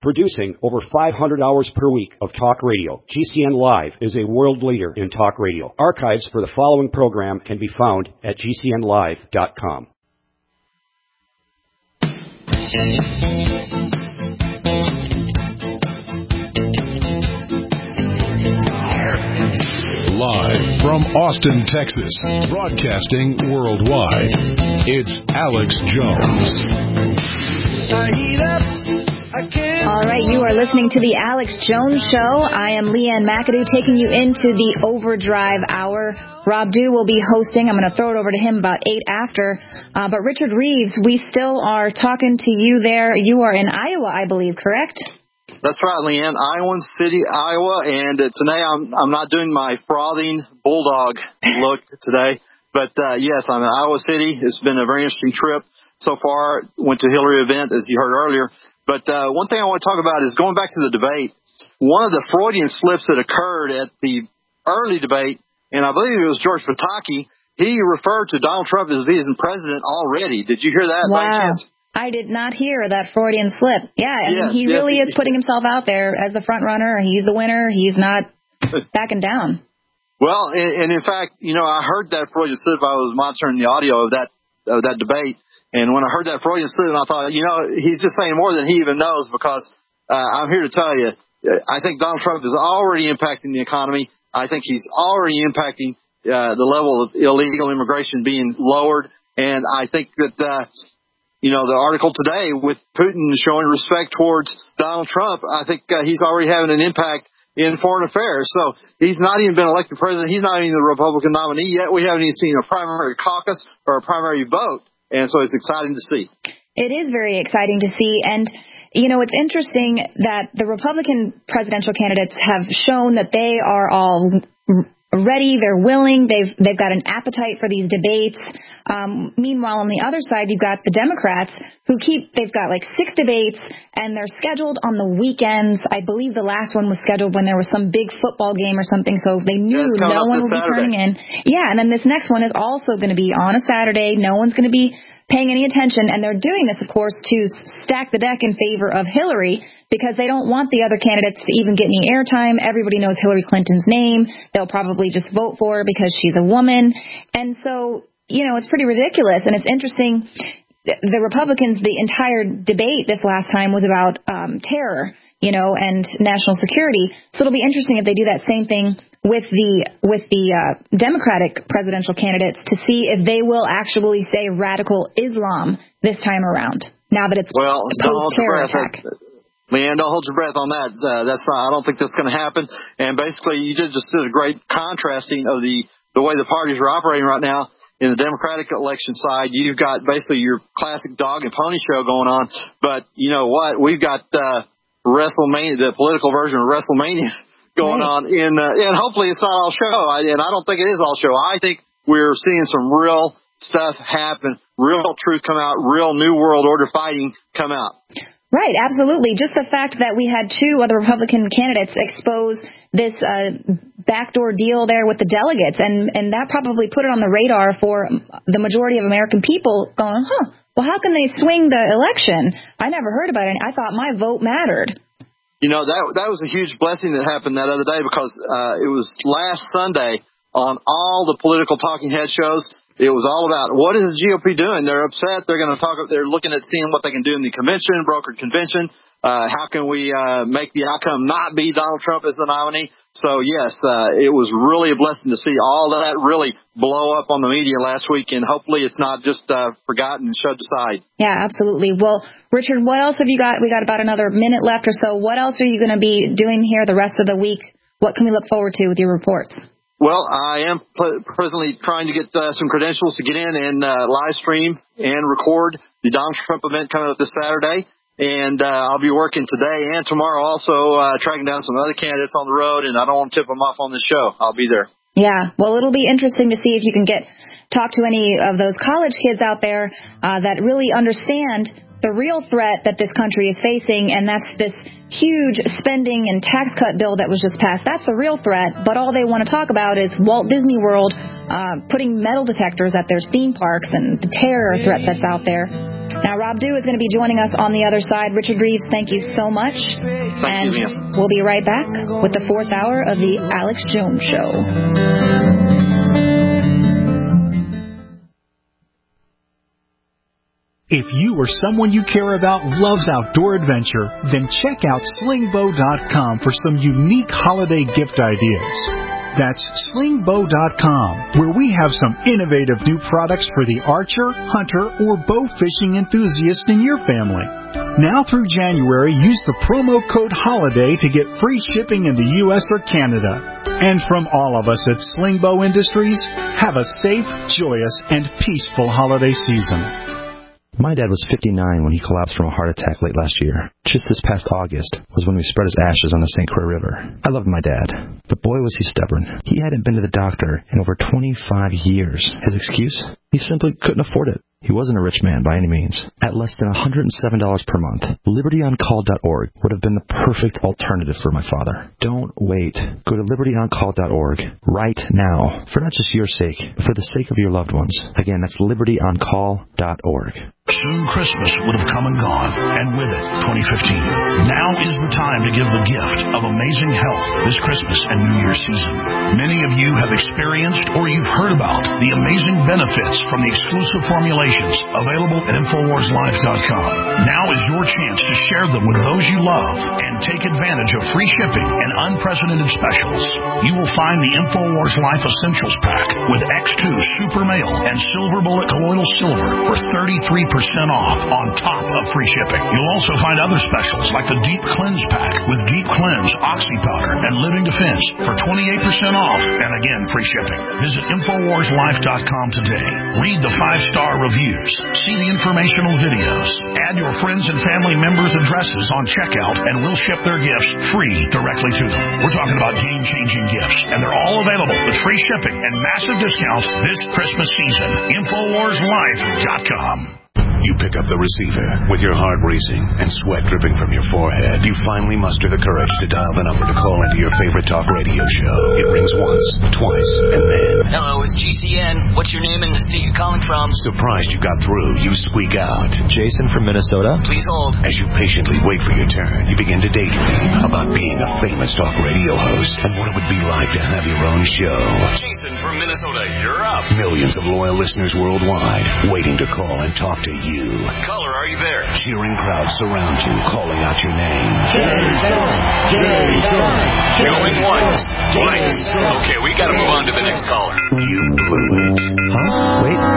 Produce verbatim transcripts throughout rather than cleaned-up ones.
Producing over five hundred hours per week of talk radio, G C N Live is a world leader in talk radio. Archives for the following program can be found at G C N live dot com. Live from Austin, Texas, broadcasting worldwide, it's Alex Jones. All right, you are listening to the Alex Jones Show. I am Leanne McAdoo taking you into the Overdrive Hour. Rob Dew will be hosting. I'm going to throw it over to him about eight after. Uh, but Richard Reeves, we still are talking to you there. You are in Iowa, I believe, correct? That's right, Leanne. Iowa City, Iowa, and uh, today I'm I'm not doing my frothing bulldog look today, but uh, yes, I'm in Iowa City. It's been a very interesting trip so far. Went to Hillary event, as you heard earlier. But uh, one thing I want to talk about is going back to the debate. One of the Freudian slips that occurred at the early debate, and I believe it was George Pataki, he referred to Donald Trump as being president already. Did you hear that? Wow. By chance? I did not hear that Freudian slip. Yeah, I mean, yes, he yes, really he, is putting himself out there as the front runner. He's the winner. He's not backing down. Well, and, and in fact, you know, I heard that Freudian slip. I was monitoring the audio of that of that debate. And when I heard that Freudian slip, I thought, you know, he's just saying more than he even knows, because uh, I'm here to tell you, I think Donald Trump is already impacting the economy. I think he's already impacting uh, the level of illegal immigration being lowered. And I think that, uh, you know, the article today with Putin showing respect towards Donald Trump, I think uh, he's already having an impact in foreign affairs. So he's not even been elected president. He's not even the Republican nominee yet. We haven't even seen a primary caucus or a primary vote. And so it's exciting to see. It is very exciting to see. And, you know, it's interesting that the Republican presidential candidates have shown that they are all ready. They're willing. They've they've got an appetite for these debates. Um, meanwhile, on the other side, you've got the Democrats who keep they've got like six debates, and they're scheduled on the weekends. I believe the last one was scheduled when there was some big football game or something, so they knew yeah, no one would be turning in. Yeah, and then this next one is also going to be on a Saturday. No one's going to be paying any attention, and they're doing this, of course, to stack the deck in favor of Hillary, because they don't want the other candidates to even get any airtime. Everybody knows Hillary Clinton's name. They'll probably just vote for her because she's a woman. And so, you know, it's pretty ridiculous. And it's interesting. The Republicans, the entire debate this last time was about um, terror, you know, and national security. So it'll be interesting if they do that same thing with the with the uh, Democratic presidential candidates to see if they will actually say radical Islam this time around, now that it's well, a post-terror attack. Leanne, don't hold your breath on that. Uh, that's not, I don't think that's going to happen. And basically, you did just did a great contrasting of the, the way the parties are operating right now. In the Democratic election side, you've got basically your classic dog and pony show going on. But you know what? We've got uh, WrestleMania, the political version of WrestleMania going right on. In, uh, and hopefully it's not all show. I, and I don't think it is all show. I think we're seeing some real stuff happen, real truth come out, real New World Order fighting come out. Right, absolutely. Just the fact that we had two other Republican candidates expose this uh, backdoor deal there with the delegates, and, and that probably put it on the radar for the majority of American people going, huh, well, how can they swing the election? I never heard about it. I thought my vote mattered. You know, that that was a huge blessing that happened that other day, because uh, it was last Sunday on all the political talking head shows. It was all about, what is the G O P doing? They're upset. They're going to talk. They're looking at seeing what they can do in the convention, brokered convention. Uh, how can we uh, make the outcome not be Donald Trump as the nominee? So, yes, uh, it was really a blessing to see all of that really blow up on the media last week, and hopefully it's not just uh, forgotten and shoved aside. Yeah, absolutely. Well, Richard, what else have you got? We got about another minute left or so. What else are you going to be doing here the rest of the week? What can we look forward to with your reports? Well, I am pl- presently trying to get uh, some credentials to get in and uh, live stream and record the Donald Trump event coming up this Saturday. And uh, I'll be working today and tomorrow also uh, tracking down some other candidates on the road, and I don't want to tip them off on this show. I'll be there. Yeah, well, it'll be interesting to see if you can get talk to any of those college kids out there uh, that really understand the real threat that this country is facing, and that's this huge spending and tax cut bill that was just passed. That's the real threat, but all they want to talk about is Walt Disney World uh, putting metal detectors at their theme parks and the terror threat that's out there. Now, Rob Dew is going to be joining us on the other side. Richard Reeves, thank you so much. Thank and you, we'll be right back with the fourth hour of the Alex Jones Show. If you or someone you care about loves outdoor adventure, then check out sling bow dot com for some unique holiday gift ideas. That's sling bow dot com, where we have some innovative new products for the archer, hunter, or bow fishing enthusiast in your family. Now through January, use the promo code HOLIDAY to get free shipping in the U S or Canada. And from all of us at Sling Bow Industries, have a safe, joyous, and peaceful holiday season. My dad was fifty-nine when he collapsed from a heart attack late last year. Just this past August was when we spread his ashes on the Saint Croix River. I loved my dad, but boy was he stubborn. He hadn't been to the doctor in over twenty-five years. His excuse? He simply couldn't afford it. He wasn't a rich man by any means. At less than one hundred seven dollars per month, liberty on call dot org would have been the perfect alternative for my father. Don't wait. Go to liberty on call dot org right now, for not just your sake, but for the sake of your loved ones. Again, that's liberty on call dot org. Soon Christmas would have come and gone, and with it, twenty fifteen. Now is the time to give the gift of amazing health this Christmas and New Year's season. Many of you have experienced or you've heard about the amazing benefits from the exclusive formulations available at infowars life dot com. Now is your chance to share them with those you love and take advantage of free shipping and unprecedented specials. You will find the InfoWars Life Essentials Pack with X two Super Male and Silver Bullet Colloidal Silver for thirty-three percent off on top of free shipping. You'll also find other specials like the Deep Cleanse Pack with Deep Cleanse, Oxy Powder, and Living Defense for twenty-eight percent off, and again, free shipping. Visit infowars life dot com today. Read the five-star reviews. See the informational videos. Add your friends and family members' addresses on checkout, and we'll ship their gifts free directly to them. We're talking about game-changing gifts, and they're all available with free shipping and massive discounts this Christmas season. infowars life dot com. You pick up the receiver with your heart racing and sweat dripping from your forehead. You finally muster the courage to dial the number to call into your favorite talk radio show. It rings once, twice, and then... Hello, it's G C N. What's your name and the state you're calling from? Surprised you got through, you squeak out. Jason from Minnesota. Please hold. As you patiently wait for your turn, you begin to daydream about being a famous talk radio host and what it would be like to have your own show. Jason from Minnesota, you're up. Millions of loyal listeners worldwide waiting to call and talk to you. Caller, are you there? Cheering crowds surround you, calling out your name. Jason! Jason! Going once, twice. Okay, we gotta move on to the next caller. You blew it. Huh? Wait.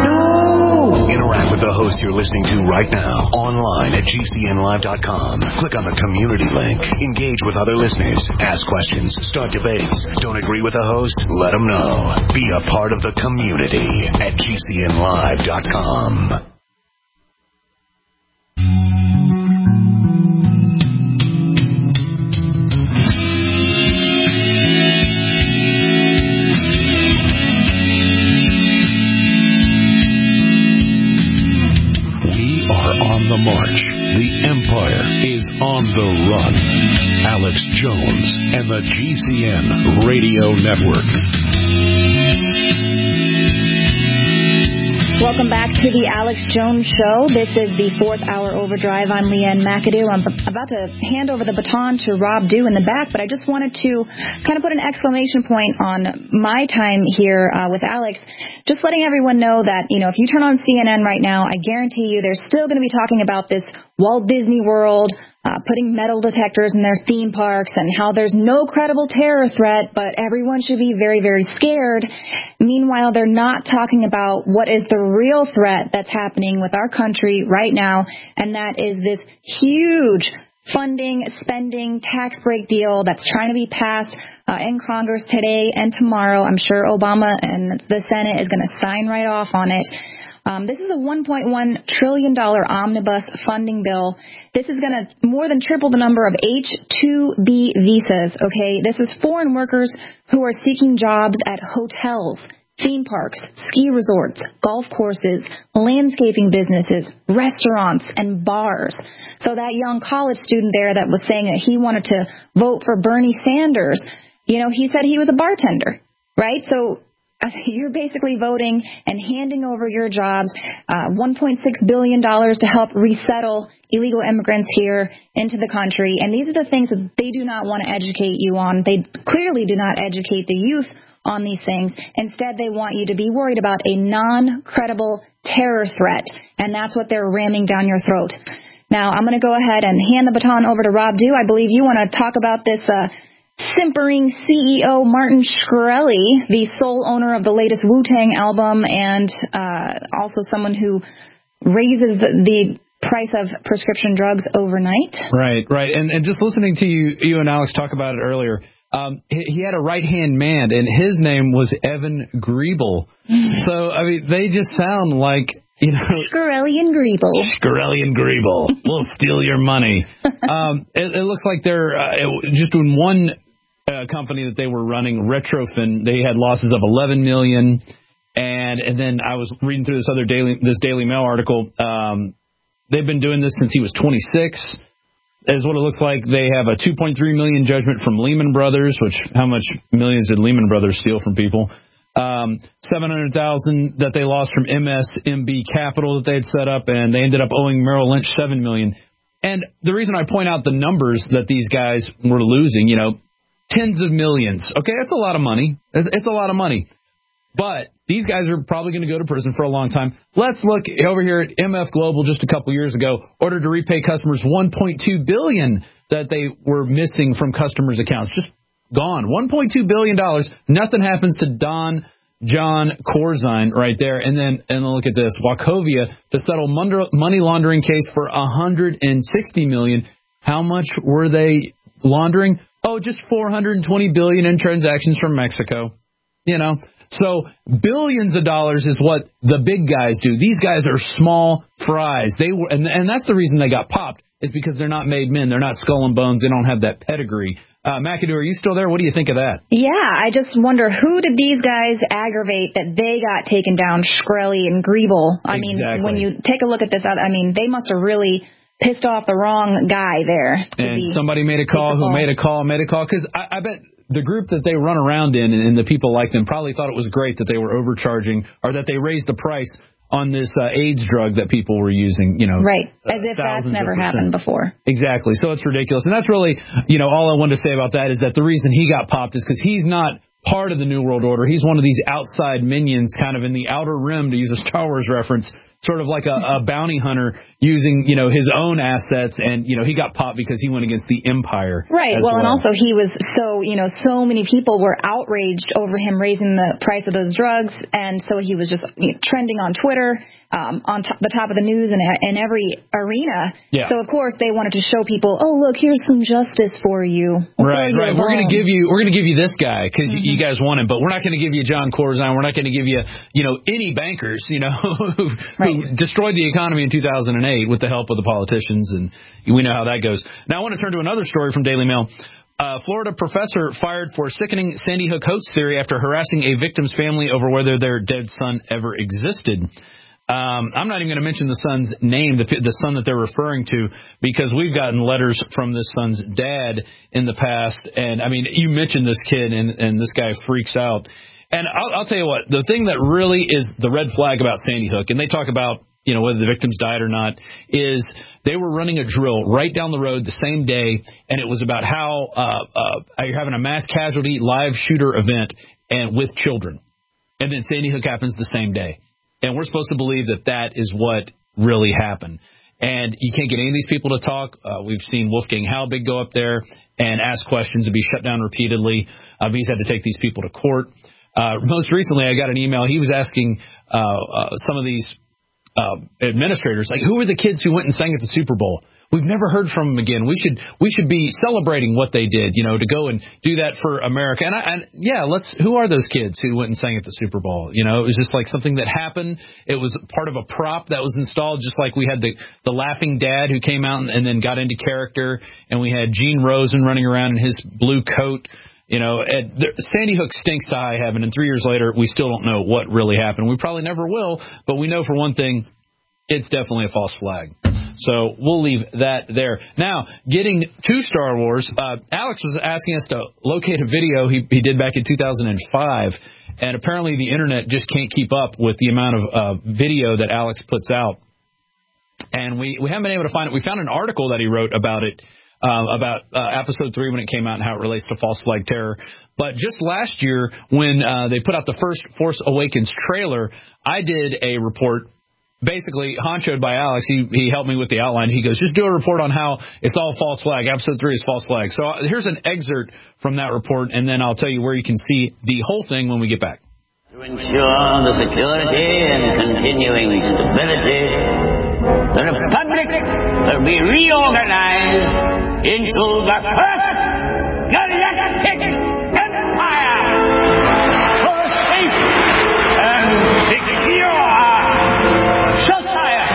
No! Interact with the host you're listening to right now, online at G C N live dot com. Click on the community link. Engage with other listeners. Ask questions. Start debates. Don't agree with the host? Let them know. Be a part of the community at G C N live dot com. The march. The empire is on the run. Alex Jones and the G C N Radio Network. Welcome back to the Alex Jones Show. This is the fourth hour overdrive. I'm Leanne McAdoo. I'm about to hand over the baton to Rob Dew in the back, but I just wanted to kind of put an exclamation point on my time here uh, with Alex. Just letting everyone know that, you know, if you turn on C N N right now, I guarantee you they're still going to be talking about this Walt Disney World, uh, putting metal detectors in their theme parks and how there's no credible terror threat, but everyone should be very, very scared. Meanwhile, they're not talking about what is the real threat that's happening with our country right now, and that is this huge funding, spending, tax break deal that's trying to be passed uh, in Congress today and tomorrow. I'm sure Obama and the Senate is going to sign right off on it. Um, this is a one point one trillion dollars omnibus funding bill. This is going to more than triple the number of H two B visas, okay? This is foreign workers who are seeking jobs at hotels, theme parks, ski resorts, golf courses, landscaping businesses, restaurants, and bars. So that young college student there that was saying that he wanted to vote for Bernie Sanders, you know, he said he was a bartender, right? So you're basically voting and handing over your jobs, uh, one point six billion dollars to help resettle illegal immigrants here into the country. And these are the things that they do not want to educate you on. They clearly do not educate the youth on these things. Instead, they want you to be worried about a non-credible terror threat. And that's what they're ramming down your throat. Now, I'm going to go ahead and hand the baton over to Rob Dew. I believe you want to talk about this uh, simpering C E O Martin Shkreli, the sole owner of the latest Wu-Tang album, and uh, also someone who raises the price of prescription drugs overnight. Right, right. And and just listening to you, you and Alex talk about it earlier, um, he, he had a right-hand man, and his name was Evan Griebel. So, I mean, they just sound like, you know, Shkreli and Griebel. Shkreli and Griebel. We'll steal your money. um, it, it looks like they're uh, it, just in one uh, company that they were running, Retrofin, they had losses of eleven million dollars. And and then I was reading through this other Daily this Daily Mail article. Um, they've been doing this since he was twenty-six. Is what it looks like. They have a two point three million dollars judgment from Lehman Brothers, which how much millions did Lehman Brothers steal from people? Um, seven hundred thousand dollars that they lost from M S M B Capital that they had set up, and they ended up owing Merrill Lynch seven million dollars. And the reason I point out the numbers that these guys were losing, you know, tens of millions. Okay, that's a lot of money. It's a lot of money. But these guys are probably going to go to prison for a long time. Let's look over here at M F Global just a couple years ago, ordered to repay customers one point two billion dollars that they were missing from customers' accounts. Just gone. one point two billion dollars. Nothing happens to Don John Corzine right there. And then and then look at this. Wachovia to settle money laundering case for one hundred sixty million dollars. How much were they laundering? Oh, just four hundred twenty billion dollars in transactions from Mexico. You know. So billions of dollars is what the big guys do. These guys are small fries. They were, and, and that's the reason they got popped, is because they're not made men. They're not skull and bones. They don't have that pedigree. Uh, McAdoo, are you still there? What do you think of that? Yeah, I just wonder, who did these guys aggravate that they got taken down, Shkreli and Griebel? I exactly. mean, when you take a look at this, I mean, they must have really pissed off the wrong guy there. And somebody made a call who made a call, made a call, because I, I bet the group that they run around in and, and the people like them probably thought it was great that they were overcharging or that they raised the price on this uh, AIDS drug that people were using, you know. Right, as uh, if that's never happened before. Exactly, so it's ridiculous. And that's really, you know, all I wanted to say about that is that the reason he got popped is because he's not part of the New World Order. He's one of these outside minions kind of in the outer rim, to use a Star Wars reference, sort of like a, a bounty hunter using, you know, his own assets. And, you know, he got popped because he went against the Empire. Right. Well, well, and also he was so, you know, so many people were outraged over him raising the price of those drugs. And so he was just you know, trending on Twitter, um, on top, the top of the news and in every arena. Yeah. So, of course, they wanted to show people, oh, look, here's some justice for you. Right, right. We're going to give you, we're going to give you this guy because mm-hmm. you guys want him, but we're not going to give you John Corzine. We're not going to give you, you know, any bankers, you know, who, right. who destroyed the economy in two thousand eight with the help of the politicians, and we know how that goes. Now, I want to turn to another story from Daily Mail. Uh, Florida professor fired for sickening Sandy Hook hoax theory after harassing a victim's family over whether their dead son ever existed. Um, I'm not even going to mention the son's name, the, the son that they're referring to, because we've gotten letters from this son's dad in the past. And, I mean, you mentioned this kid, and, and this guy freaks out. And I'll, I'll tell you what, the thing that really is the red flag about Sandy Hook, and they talk about, you know, whether the victims died or not, is they were running a drill right down the road the same day, and it was about how uh, uh, you're having a mass casualty live shooter event and with children. And then Sandy Hook happens the same day. And we're supposed to believe that that is what really happened. And you can't get any of these people to talk. Uh, we've seen Wolfgang Halbig go up there and ask questions and be shut down repeatedly. Uh, he's had to take these people to court. Uh, most recently, I got an email. He was asking uh, uh, some of these uh, administrators, like, who were the kids who went and sang at the Super Bowl? We've never heard from them again. We should we should be celebrating what they did, you know, to go and do that for America. And, I, and yeah, let's. Who are those kids who went and sang at the Super Bowl? You know, it was just like something that happened. It was part of a prop that was installed, just like we had the the laughing dad who came out and, and then got into character, and we had Gene Rosen running around in his blue coat. You know, and there, Sandy Hook stinks to high heaven, and three years later, we still don't know what really happened. We probably never will, but we know for one thing, it's definitely a false flag. So we'll leave that there. Now, getting to Star Wars, uh, Alex was asking us to locate a video he, he did back in two thousand five, and apparently the internet just can't keep up with the amount of uh, video that Alex puts out. And we, we haven't been able to find it. We found an article that he wrote about it, uh, about uh, episode three when it came out and how it relates to false flag terror. But just last year when uh, they put out the first Force Awakens trailer, I did a report, basically honchoed by Alex. He, he helped me with the outline. He goes, just do a report on how it's all false flag. Episode three is false flag. So uh, here's an excerpt from that report, and then I'll tell you where you can see the whole thing when we get back. To ensure the security and continuing stability, the Republic will be reorganized into the first galactic empire for safe and secure society.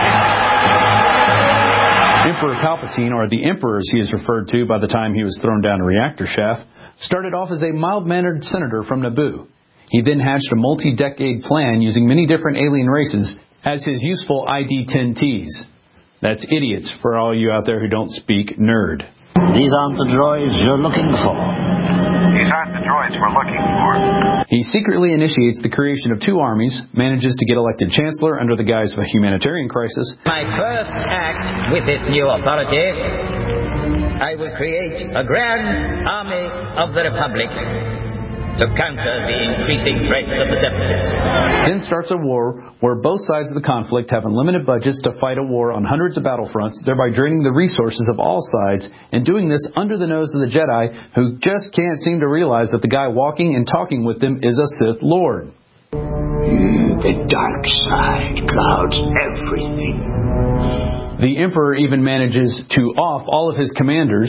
Emperor Palpatine, or the Emperor as he is referred to by the time he was thrown down a reactor shaft, started off as a mild-mannered senator from Naboo. He then hatched a multi-decade plan using many different alien races as his useful I D ten Ts. That's idiots for all you out there who don't speak nerd. These aren't the droids you're looking for. These aren't the droids we're looking for. He secretly initiates the creation of two armies, manages to get elected chancellor under the guise of a humanitarian crisis. My first act with this new authority, I will create a grand army of the Republic to counter the increasing threats of the separatists. Then starts a war where both sides of the conflict have unlimited budgets to fight a war on hundreds of battlefronts, thereby draining the resources of all sides, and doing this under the nose of the Jedi, who just can't seem to realize that the guy walking and talking with them is a Sith Lord. Mm, the dark side clouds everything. The Emperor even manages to off all of his commanders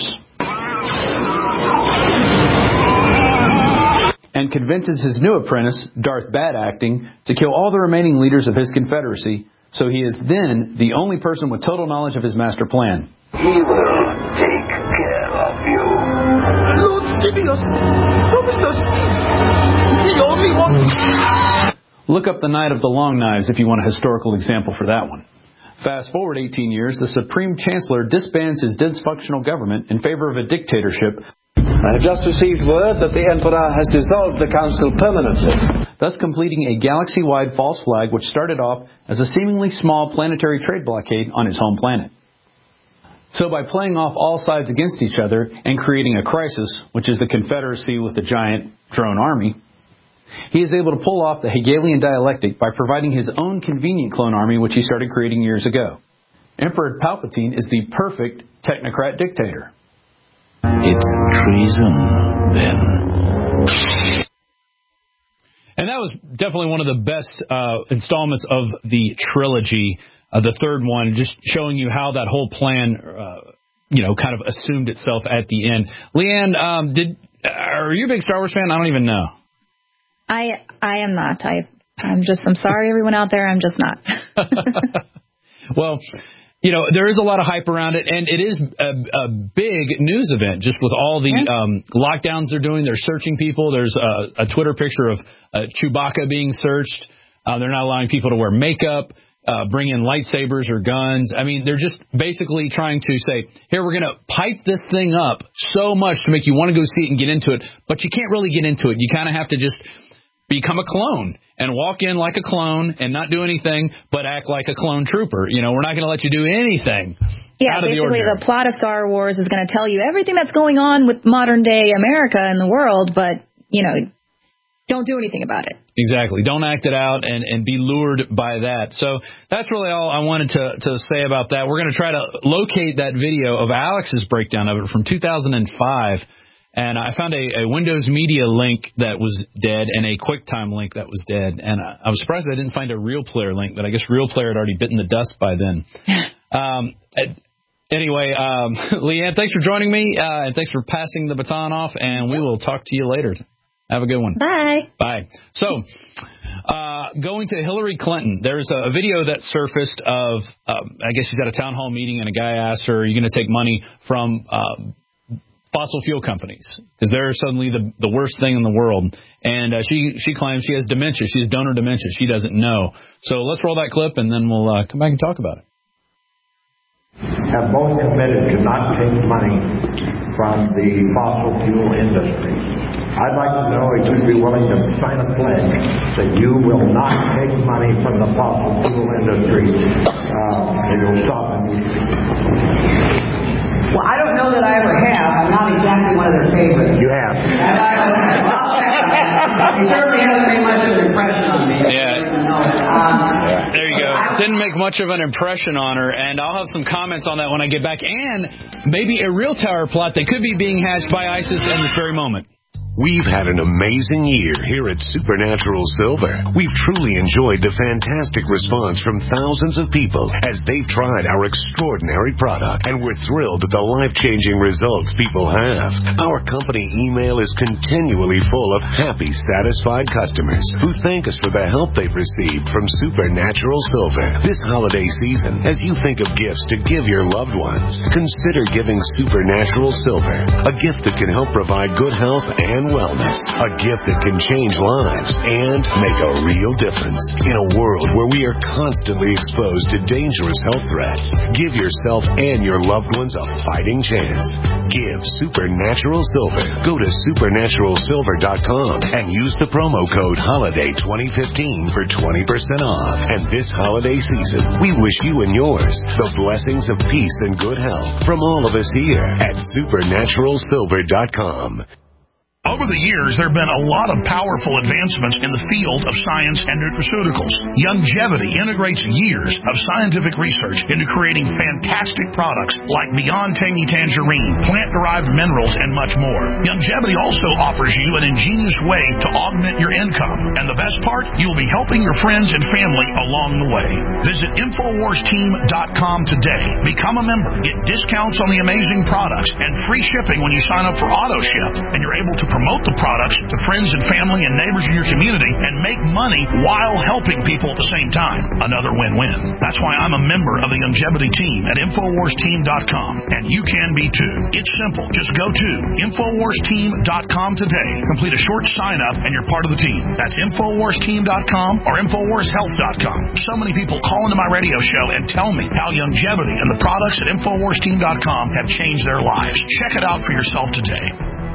and convinces his new apprentice, Darth Bad Acting, to kill all the remaining leaders of his confederacy, so he is then the only person with total knowledge of his master plan. He will take care of you. Lord Sidious promised us peace. The only one. Look up The Night of the Long Knives if you want a historical example for that one. Fast forward eighteen years, the Supreme Chancellor disbands his dysfunctional government in favor of a dictatorship. I have just received word that the Emperor has dissolved the Council permanently, thus completing a galaxy-wide false flag which started off as a seemingly small planetary trade blockade on his home planet. So by playing off all sides against each other and creating a crisis, which is the Confederacy with the giant drone army, he is able to pull off the Hegelian dialectic by providing his own convenient clone army, which he started creating years ago. Emperor Palpatine is the perfect technocrat dictator. It's treason, then. And that was definitely one of the best uh, installments of the trilogy, uh, the third one, just showing you how that whole plan, uh, you know, kind of assumed itself at the end. Leanne, um, did are you a big Star Wars fan? I don't even know. I I am not. I I'm just. I'm sorry, everyone out there. I'm just not. Well, you know, there is a lot of hype around it, and it is a, a big news event, just with all the um, lockdowns they're doing. They're searching people. There's a, a Twitter picture of uh, Chewbacca being searched. Uh, they're not allowing people to wear makeup, uh, bring in lightsabers or guns. I mean, they're just basically trying to say, here, we're going to pipe this thing up so much to make you want to go see it and get into it, but you can't really get into it. You kind of have to just become a clone and walk in like a clone and not do anything but act like a clone trooper. You know, we're not going to let you do anything. Yeah, out of basically the, the plot of Star Wars is going to tell you everything that's going on with modern day America and the world, but, you know, don't do anything about it. Exactly. Don't act it out and, and be lured by that. So that's really all I wanted to, to say about that. We're going to try to locate that video of Alex's breakdown of it from two thousand five. And I found a, a Windows Media link that was dead and a QuickTime link that was dead. And I, I was surprised I didn't find a Real Player link, but I guess Real Player had already bitten the dust by then. um, anyway, um, Leanne, thanks for joining me, uh, and thanks for passing the baton off, and we will talk to you later. Have a good one. Bye. Bye. So, uh, going to Hillary Clinton, there's a, a video that surfaced of, um, I guess she's at a town hall meeting, and a guy asked her, are you going to take money from uh, fossil fuel companies? Because they're suddenly the, the worst thing in the world. And uh, she, she claims she has dementia. She has donor dementia. She doesn't know. So let's roll that clip, and then we'll uh, come back and talk about it. Have both committed to not take money from the fossil fuel industry. I'd like to know if you'd be willing to sign a pledge that you will not take money from the fossil fuel industry uh, and you'll stop it. Well, I don't know that I ever have. I'm not exactly one of their favorites. You have. And I will, I'll check on that. He certainly hasn't made much of an impression on me. Yeah. Um, there you go. Didn't make much of an impression on her, and I'll have some comments on that when I get back. And maybe a real terror plot that could be being hatched by ISIS in this very moment. We've had an amazing year here at Supernatural Silver. We've truly enjoyed the fantastic response from thousands of people as they've tried our extraordinary product, and we're thrilled at the life-changing results people have. Our company email is continually full of happy, satisfied customers who thank us for the help they've received from Supernatural Silver. This holiday season, as you think of gifts to give your loved ones, consider giving Supernatural Silver, a gift that can help provide good health and wellness, a gift that can change lives and make a real difference. In a world where we are constantly exposed to dangerous health threats, give yourself and your loved ones a fighting chance. Give Supernatural Silver. Go to supernatural silver dot com and use the promo code HOLIDAY twenty fifteen for twenty percent off. And this holiday season, we wish you and yours the blessings of peace and good health from all of us here at supernatural silver dot com. Over the years, there have been a lot of powerful advancements in the field of science and nutraceuticals. Youngevity integrates years of scientific research into creating fantastic products like Beyond Tangy Tangerine, plant-derived minerals, and much more. Youngevity also offers you an ingenious way to augment your income. And the best part, you will be helping your friends and family along the way. Visit infowars team dot com today. Become a member. Get discounts on the amazing products and free shipping when you sign up for AutoShip. And you're able to promote the products to friends and family and neighbors in your community and make money while helping people at the same time. Another win-win. That's why I'm a member of the Youngevity team at infowars team dot com, and you can be too. It's simple. Just go to infowars team dot com today. Complete a short sign-up and you're part of the team. That's infowars team dot com or infowars health dot com. So many people call into my radio show and tell me how Youngevity and the products at infowars team dot com have changed their lives. Check it out for yourself today.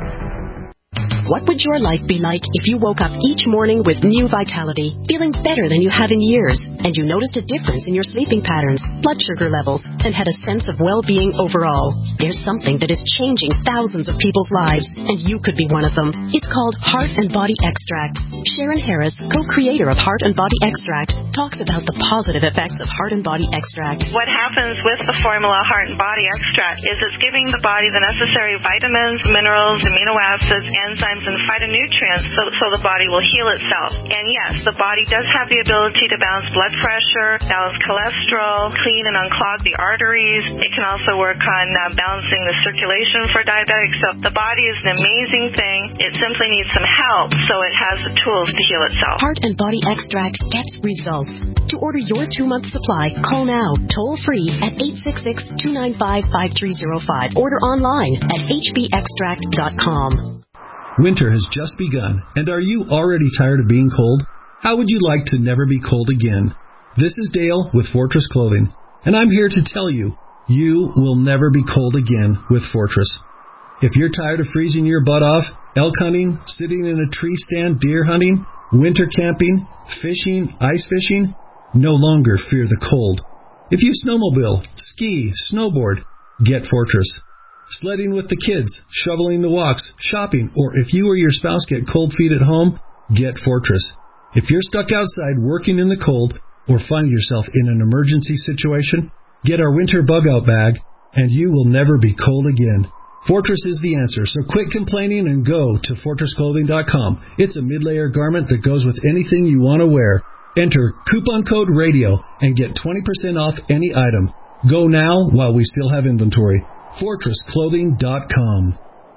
What would your life be like if you woke up each morning with new vitality, feeling better than you have in years, and you noticed a difference in your sleeping patterns, blood sugar levels, and had a sense of well-being overall? There's something that is changing thousands of people's lives, and you could be one of them. It's called Heart and Body Extract. Sharon Harris, co-creator of Heart and Body Extract, talks about the positive effects of Heart and Body Extract. What happens with the formula Heart and Body Extract is it's giving the body the necessary vitamins, minerals, amino acids, enzymes, and phytonutrients so, so the body will heal itself. And yes, the body does have the ability to balance blood pressure, balance cholesterol, clean and unclog the arteries. It can also work on uh, balancing the circulation for diabetics. So the body is an amazing thing. It simply needs some help so it has the tools to heal itself. Heart and Body Extract gets results. To order your two-month supply, call now, toll-free at eight six six, two nine five, five three zero five. Order online at h b extract dot com. Winter has just begun, and are you already tired of being cold? How would you like to never be cold again? This is Dale with Fortress Clothing, and I'm here to tell you, you will never be cold again with Fortress. If you're tired of freezing your butt off, elk hunting, sitting in a tree stand, deer hunting, winter camping, fishing, ice fishing, no longer fear the cold. If you snowmobile, ski, snowboard, get Fortress. Sledding with the kids, shoveling the walks, shopping, or if you or your spouse get cold feet at home, get Fortress. If you're stuck outside working in the cold or find yourself in an emergency situation, get our winter bug-out bag, and you will never be cold again. Fortress is the answer, so quit complaining and go to fortress clothing dot com. It's a mid-layer garment that goes with anything you want to wear. Enter coupon code RADIO and get twenty percent off any item. Go now while we still have inventory. fortress clothing dot com.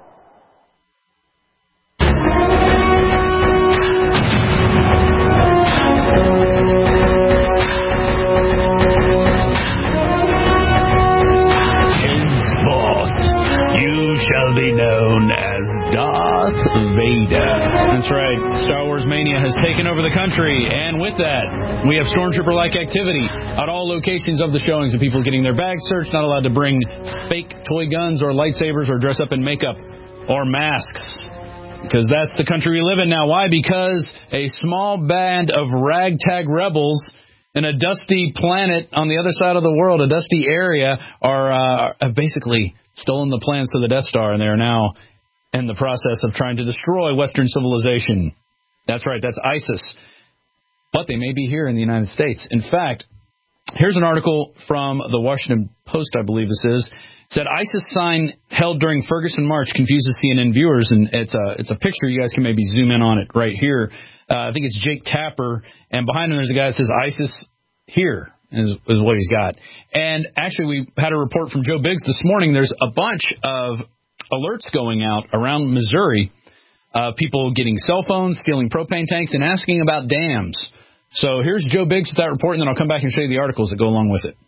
Shall be known as Darth Vader. That's right. Star Wars Mania has taken over the country, and with that, we have Stormtrooper-like activity at all locations of the showings, and people getting their bags searched, not allowed to bring fake toy guns or lightsabers or dress up in makeup or masks. Because that's the country we live in now. Why? Because a small band of ragtag rebels in a dusty planet on the other side of the world, a dusty area, are uh, have basically stolen the plans to the Death Star, and they are now in the process of trying to destroy Western civilization. That's right, that's ISIS. But they may be here in the United States. In fact, here's an article from the Washington Post, I believe this is. It said ISIS sign held during Ferguson March confuses C N N viewers, and it's a it's a picture. You guys can maybe zoom in on it right here. Uh, I think it's Jake Tapper, and behind him there's a guy that says ISIS here is, is what he's got. And actually, we had a report from Joe Biggs this morning. There's a bunch of alerts going out around Missouri, uh, people getting cell phones, stealing propane tanks, and asking about dams. So here's Joe Biggs with that report, and then I'll come back and show you the articles that go along with it.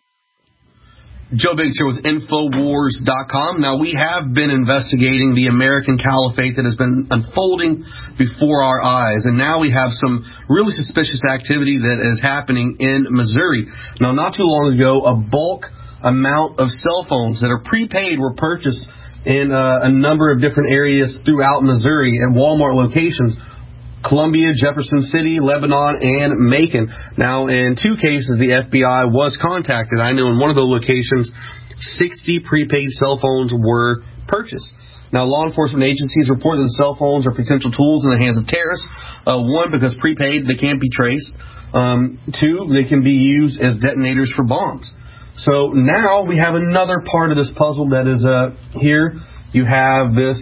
Joe Biggs here with Infowars dot com. Now, we have been investigating the American caliphate that has been unfolding before our eyes, and now we have some really suspicious activity that is happening in Missouri. Now, not too long ago, a bulk amount of cell phones that are prepaid were purchased in uh, a number of different areas throughout Missouri at Walmart locations. Columbia, Jefferson City, Lebanon, and Macon. Now, in two cases, the F B I was contacted. I know in one of those locations, sixty prepaid cell phones were purchased. Now, law enforcement agencies report that cell phones are potential tools in the hands of terrorists. Uh, one, because prepaid, they can't be traced. Um, two, they can be used as detonators for bombs. So now we have another part of this puzzle that is uh, here. You have this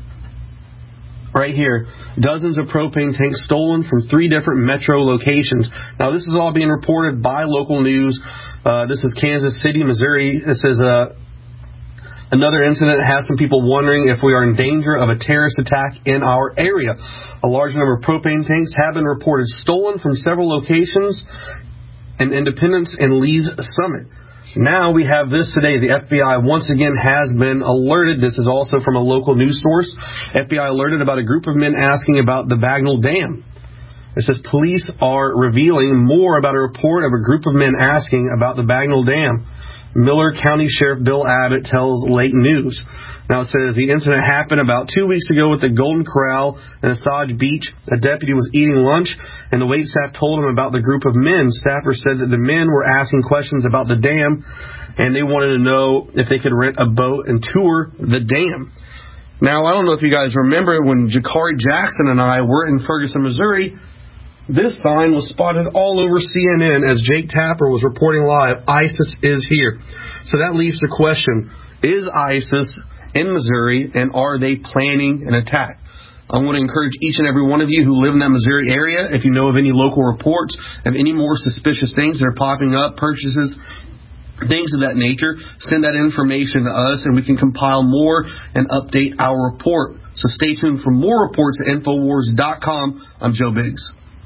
right here, dozens of propane tanks stolen from three different metro locations. Now, this is all being reported by local news. Uh, this is Kansas City, Missouri. This is uh, another incident that has some people wondering if we are in danger of a terrorist attack in our area. A large number of propane tanks have been reported stolen from several locations in Independence and Lee's Summit. Now we have this today. The F B I once again has been alerted. This is also from a local news source. F B I alerted about a group of men asking about the Bagnell Dam. It says police are revealing more about a report of a group of men asking about the Bagnell Dam. Miller County Sheriff Bill Abbott tells Lake News. Now it says the incident happened about two weeks ago at the Golden Corral in Osage Beach. A deputy was eating lunch, and the wait staff told him about the group of men. Staffers said that the men were asking questions about the dam, and they wanted to know if they could rent a boat and tour the dam. Now, I don't know if you guys remember when Jakari Jackson and I were in Ferguson, Missouri, this sign was spotted all over C N N as Jake Tapper was reporting live, ISIS is here. So that leaves the question, is ISIS in Missouri, and are they planning an attack? I want to encourage each and every one of you who live in that Missouri area, if you know of any local reports, of any more suspicious things that are popping up, purchases, things of that nature, send that information to us, and we can compile more and update our report. So stay tuned for more reports at Infowars dot com. I'm Joe Biggs.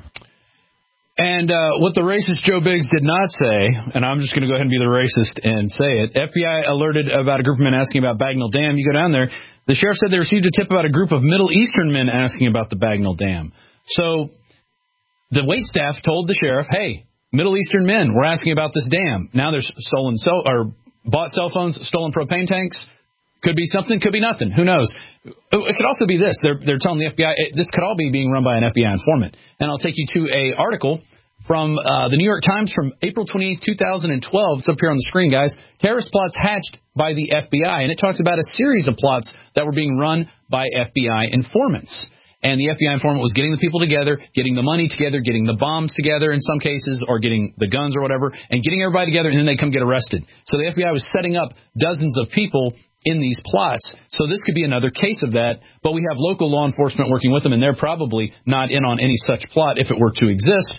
And uh, what the racist Joe Biggs did not say, and I'm just going to go ahead and be the racist and say it, F B I alerted about a group of men asking about Bagnell Dam. You go down there, the sheriff said they received a tip about a group of Middle Eastern men asking about the Bagnell Dam. So the wait staff told the sheriff, hey, Middle Eastern men, we're asking about this dam. Now there's stolen cell or bought cell phones, stolen propane tanks. Could be something, could be nothing. Who knows? It could also be this. They're they're telling the F B I it, this could all be being run by an F B I informant. And I'll take you to a article from uh, the New York Times from April twenty-eighth, twenty twelve. It's up here on the screen, guys. Terrorist plots hatched by the F B I, and it talks about a series of plots that were being run by F B I informants. And the F B I informant was getting the people together, getting the money together, getting the bombs together in some cases, or getting the guns or whatever, and getting everybody together, and then they come get arrested. So the F B I was setting up dozens of people in these plots. So this could be another case of that, but we have local law enforcement working with them, and they're probably not in on any such plot if it were to exist.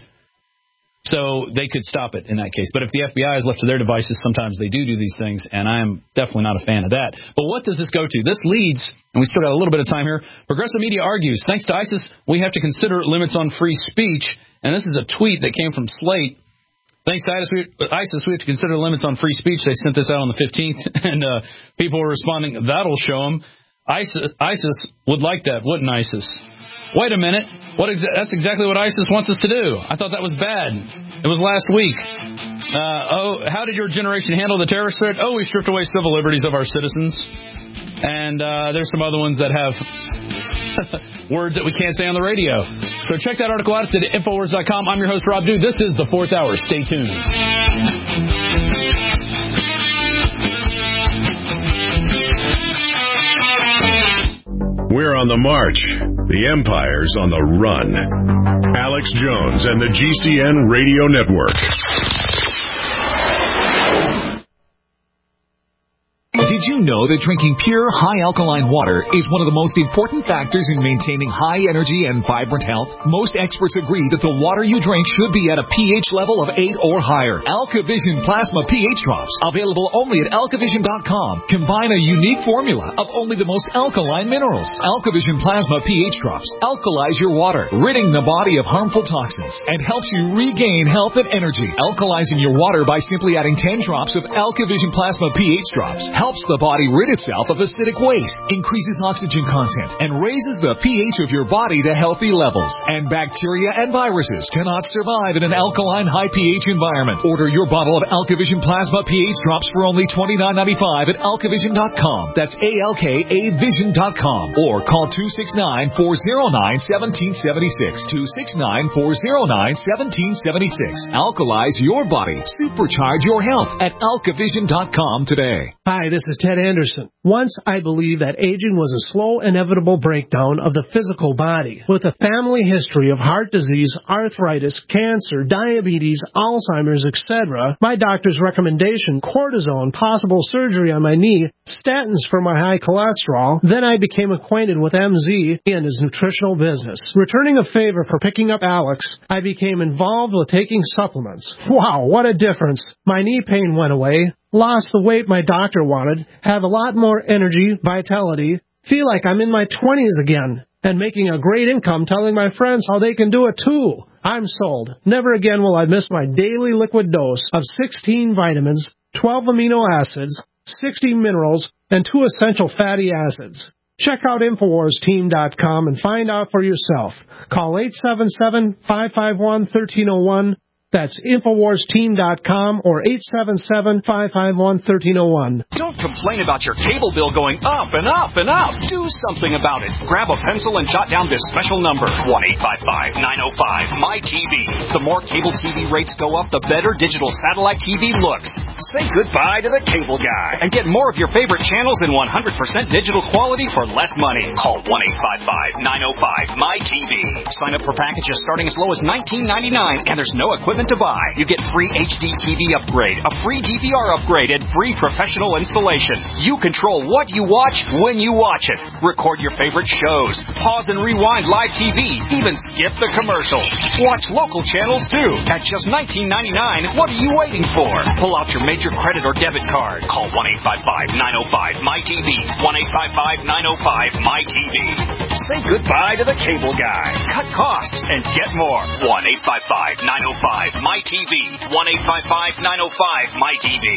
So they could stop it in that case. But if the F B I is left to their devices, sometimes they do do these things, and I am definitely not a fan of that. But what does this go to? This leads, and we still got a little bit of time here, progressive media argues, thanks to ISIS, we have to consider limits on free speech. And this is a tweet that came from Slate. Thanks to ISIS, we, ISIS, we have to consider limits on free speech. They sent this out on the fifteenth, and uh, people were responding, that'll show them. ISIS, ISIS would like that, wouldn't ISIS? Wait a minute. What exa- that's exactly what ISIS wants us to do. I thought that was bad. It was last week. Uh, oh, how did your generation handle the terrorist threat? Oh, we stripped away civil liberties of our citizens. And uh, there's some other ones that have words that we can't say on the radio. So check that article out. It's at Infowars dot com. I'm your host, Rob Dew. This is the fourth hour. Stay tuned. We're on the march. The Empire's on the run. Alex Jones and the G C N Radio Network. Did you know that drinking pure, high-alkaline water is one of the most important factors in maintaining high energy and vibrant health? Most experts agree that the water you drink should be at a pH level of eight or higher. AlkaVision Plasma pH Drops, available only at alkavision dot com, combine a unique formula of only the most alkaline minerals. AlkaVision Plasma pH Drops alkalize your water, ridding the body of harmful toxins, and helps you regain health and energy. Alkalizing your water by simply adding ten drops of AlkaVision Plasma pH Drops helps the body rid itself of acidic waste, increases oxygen content, and raises the pH of your body to healthy levels. And bacteria and viruses cannot survive in an alkaline high pH environment. Order your bottle of AlkaVision Plasma pH Drops for only twenty-nine ninety-five at alkavision dot com. That's A L K A vision dot com. Or call two six nine, four oh nine, one seven seven six. two six nine, four oh nine, one seven seven six. Alkalize your body. Supercharge your health at alkavision dot com today. Hi, this is Ted Anderson. Once I believed that aging was a slow, inevitable breakdown of the physical body. With a family history of heart disease, arthritis, cancer, diabetes, Alzheimer's, et cetera, my doctor's recommendation, cortisone, possible surgery on my knee, statins for my high cholesterol, then I became acquainted with M Z and his nutritional business. Returning a favor for picking up Alex, I became involved with taking supplements. Wow, what a difference. My knee pain went away. Lost the weight my doctor wanted, have a lot more energy, vitality, feel like I'm in my twenties again, and making a great income telling my friends how they can do it too. I'm sold. Never again will I miss my daily liquid dose of sixteen vitamins, twelve amino acids, sixty minerals, and two essential fatty acids. Check out Infowars Team dot com and find out for yourself. Call eight seven seven, five five one, one three zero one. That's Infowars Team dot com or eight seven seven, five five one, one three zero one. Don't complain about your cable bill going up and up and up. Do something about it. Grab a pencil and jot down this special number, one eight five five, nine oh five, M Y T V. The more cable T V rates go up, the better digital satellite T V looks. Say goodbye to the cable guy and get more of your favorite channels in one hundred percent digital quality for less money. Call one eight five five, nine oh five, M Y T V. Sign up for packages starting as low as nineteen ninety-nine, and there's no equipment to buy. You get free H D T V upgrade, a free D V R upgrade, and free professional installation. You control what you watch when you watch it. Record your favorite shows, pause and rewind live T V, even skip the commercials. Watch local channels too at just nineteen ninety-nine. What are you waiting for? Pull out your major credit or debit card. Call one eight five five, nine oh five, M Y T V. one eight five five, nine oh five, M Y T V. Say goodbye to the cable guy. Cut costs and get more. one eight five five, nine oh five, M Y T V. one eight five five, nine oh five, M Y T V.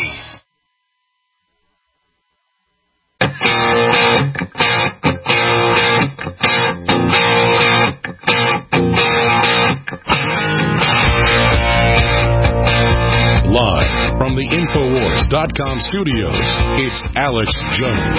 Live from the Infowars dot com studios, it's Alex Jones.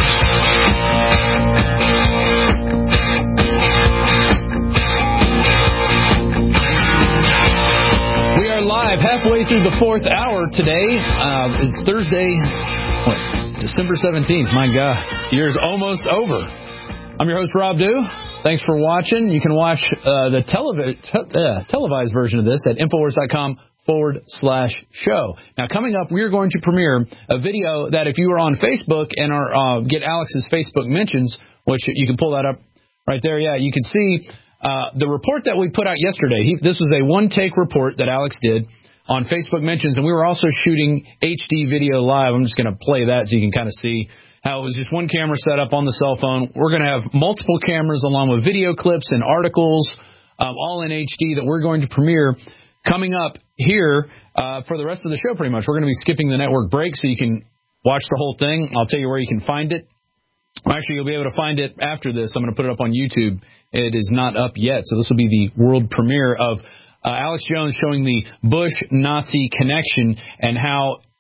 We are live halfway through the fourth hour today. Uh, it's Thursday, what, December seventeenth. My God, year's almost over. I'm your host, Rob Dew. Thanks for watching. You can watch uh, the televi- te- uh, televised version of this at Infowars dot com forward slash show. Now, coming up, we're going to premiere a video that if you are on Facebook and are uh, get Alex's Facebook mentions, which you can pull that up right there. Yeah, you can see uh, the report that we put out yesterday. He, this was a one-take report that Alex did on Facebook mentions, and we were also shooting H D video live. I'm just going to play that so you can kind of see how it was just one camera set up on the cell phone. We're going to have multiple cameras along with video clips and articles, um, all in H D that we're going to premiere coming up here uh, for the rest of the show pretty much. We're going to be skipping the network break so you can watch the whole thing. I'll tell you where you can find it. Actually, you'll be able to find it after this. I'm going to put it up on YouTube. It is not up yet, so this will be the world premiere of uh, Alex Jones showing the Bush-Nazi connection and how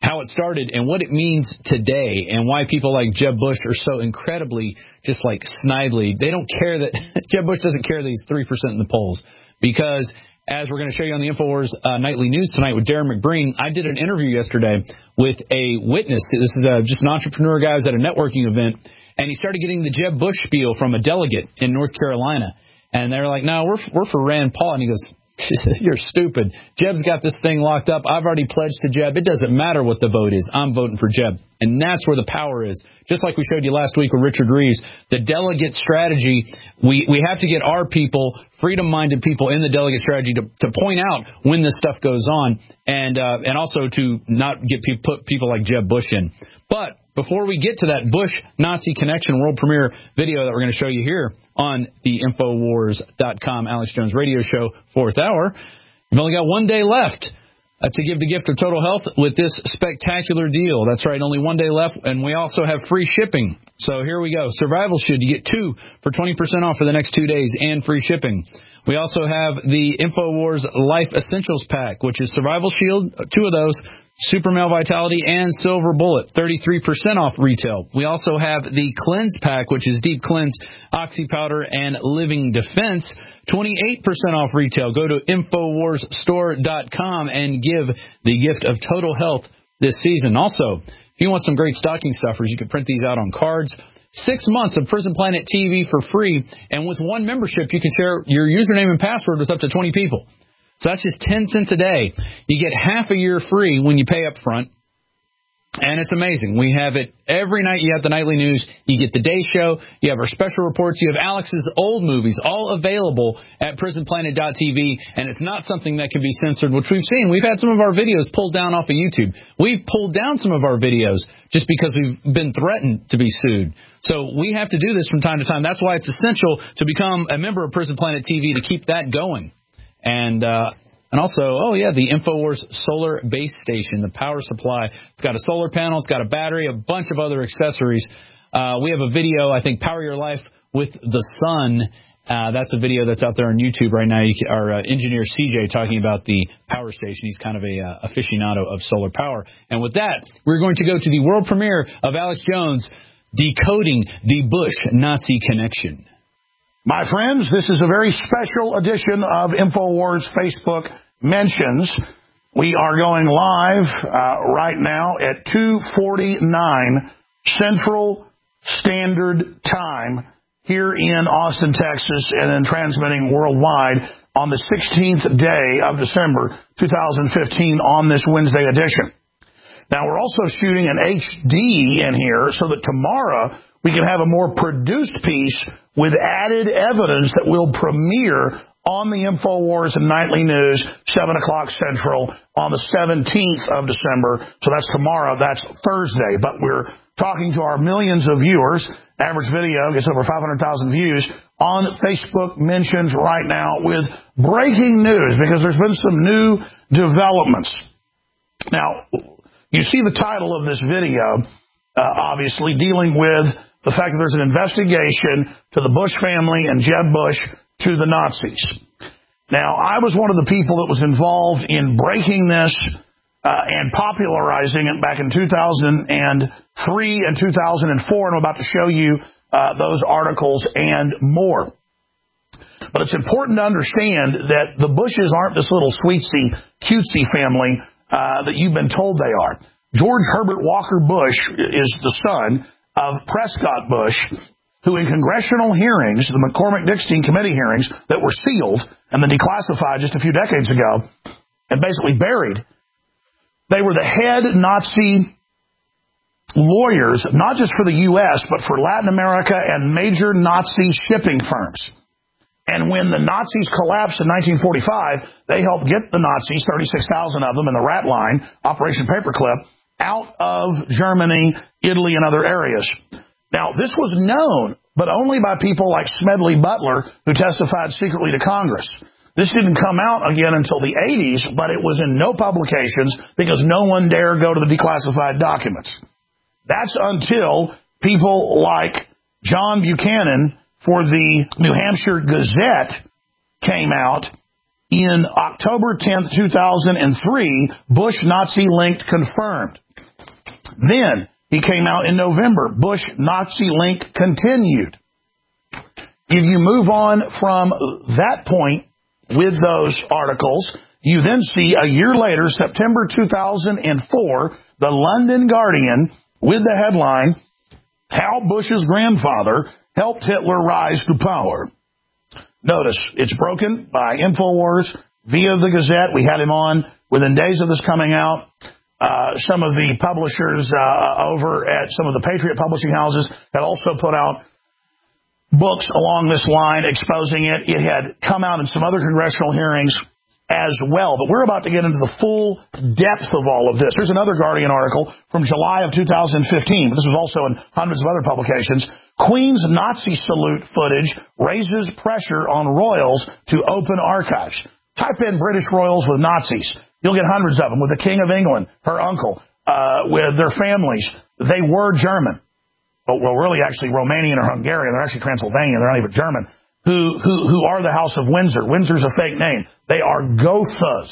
how it started and what it means today, and why people like Jeb Bush are so incredibly just like snidely. They don't care that Jeb Bush doesn't care that he's three percent in the polls, because as we're going to show you on the InfoWars uh, Nightly News tonight with Darren McBreen, I did an interview yesterday with a witness. This is uh, just an entrepreneur guy who's at a networking event, and he started getting the Jeb Bush spiel from a delegate in North Carolina. And they're like, no, we're we're for Rand Paul. And he goes, you're stupid. Jeb's got this thing locked up. I've already pledged to Jeb. It doesn't matter what the vote is. I'm voting for Jeb. And that's where the power is. Just like we showed you last week with Richard Reeves, the delegate strategy, we, we have to get our people, freedom-minded people in the delegate strategy to, to point out when this stuff goes on, and uh, and also to not get pe- put people like Jeb Bush in. But before we get to that Bush-Nazi connection world premiere video that we're going to show you here on the Infowars dot com Alex Jones radio show, fourth hour, you've only got one day left uh, to give the gift of total health with this spectacular deal. That's right, only one day left, and we also have free shipping. So here we go. Survival Shield, you get two for twenty percent off for the next two days and free shipping. We also have the InfoWars Life Essentials Pack, which is Survival Shield, two of those, Super Male Vitality, and Silver Bullet, thirty-three percent off retail. We also have the Cleanse Pack, which is Deep Cleanse, Oxy Powder, and Living Defense, twenty-eight percent off retail. Go to Infowars Store dot com and give the gift of total health this season. Also, if you want some great stocking stuffers, you can print these out on cards. Six months of Prison Planet T V for free, and with one membership, you can share your username and password with up to twenty people. So that's just ten cents a day. You get half a year free when you pay up front. And it's amazing. We have it every night. You have the nightly news. You get the day show. You have our special reports. You have Alex's old movies, all available at prison planet dot t v. And it's not something that can be censored, which we've seen. We've had some of our videos pulled down off of YouTube. We've pulled down some of our videos just because we've been threatened to be sued. So we have to do this from time to time. That's why it's essential to become a member of Prison Planet T V to keep that going. And, uh, And also, oh, yeah, the InfoWars solar base station, the power supply. It's got a solar panel. It's got a battery, a bunch of other accessories. Uh, we have a video, I think, Power Your Life with the Sun. Uh, that's a video that's out there on YouTube right now. You can, our uh, engineer C J talking about the power station. He's kind of a uh, aficionado of solar power. And with that, we're going to go to the world premiere of Alex Jones decoding the Bush-Nazi connection. My friends, this is a very special edition of InfoWars Facebook Mentions. We are going live uh, right now at two forty-nine Central Standard Time here in Austin, Texas, and then transmitting worldwide on the sixteenth day of December two thousand fifteen on this Wednesday edition. Now, we're also shooting an H D in here so that tomorrow we can have a more produced piece with added evidence that will premiere on the InfoWars and Nightly News, seven o'clock Central, on the seventeenth of December. So that's tomorrow. That's Thursday. But we're talking to our millions of viewers. Average video gets over five hundred thousand views on Facebook Mentions right now with breaking news, because there's been some new developments. Now, you see the title of this video, uh, obviously, dealing with the fact that there's an investigation to the Bush family and Jeb Bush to the Nazis. Now, I was one of the people that was involved in breaking this uh, and popularizing it back in two thousand three and two thousand four, and I'm about to show you uh, those articles and more. But it's important to understand that the Bushes aren't this little sweetsy, cutesy family uh, that you've been told they are. George Herbert Walker Bush is the son of Prescott Bush, who in congressional hearings, the McCormick-Dickstein committee hearings that were sealed and then declassified just a few decades ago and basically buried, they were the head Nazi lawyers, not just for the U S, but for Latin America and major Nazi shipping firms. And when the Nazis collapsed in nineteen forty-five, they helped get the Nazis, thirty-six thousand of them in the rat line, Operation Paperclip, out of Germany, Italy, and other areas. Now, this was known, but only by people like Smedley Butler, who testified secretly to Congress. This didn't come out again until the eighties, but it was in no publications because no one dare go to the declassified documents. That's until people like John Buchanan for the New Hampshire Gazette came out in October tenth, two thousand three, Bush Nazi linked confirmed. Then he came out in November. Bush-Nazi link continued. If you move on from that point with those articles, you then see a year later, September two thousand four, the London Guardian with the headline, How Bush's Grandfather Helped Hitler Rise to Power. Notice, it's broken by InfoWars via the Gazette. We had him on within days of this coming out. Uh, some of the publishers uh, over at some of the Patriot publishing houses had also put out books along this line exposing it. It had come out in some other congressional hearings as well. But we're about to get into the full depth of all of this. Here's another Guardian article from July of two thousand fifteen. This was also in hundreds of other publications. Queen's Nazi salute footage raises pressure on royals to open archives. Type in British royals with Nazis. You'll get hundreds of them, with the King of England, her uncle, uh, with their families. They were German. Well, really, actually, Romanian or Hungarian. They're actually Transylvanian. They're not even German. Who, who, who are the House of Windsor. Windsor's a fake name. They are Gothas.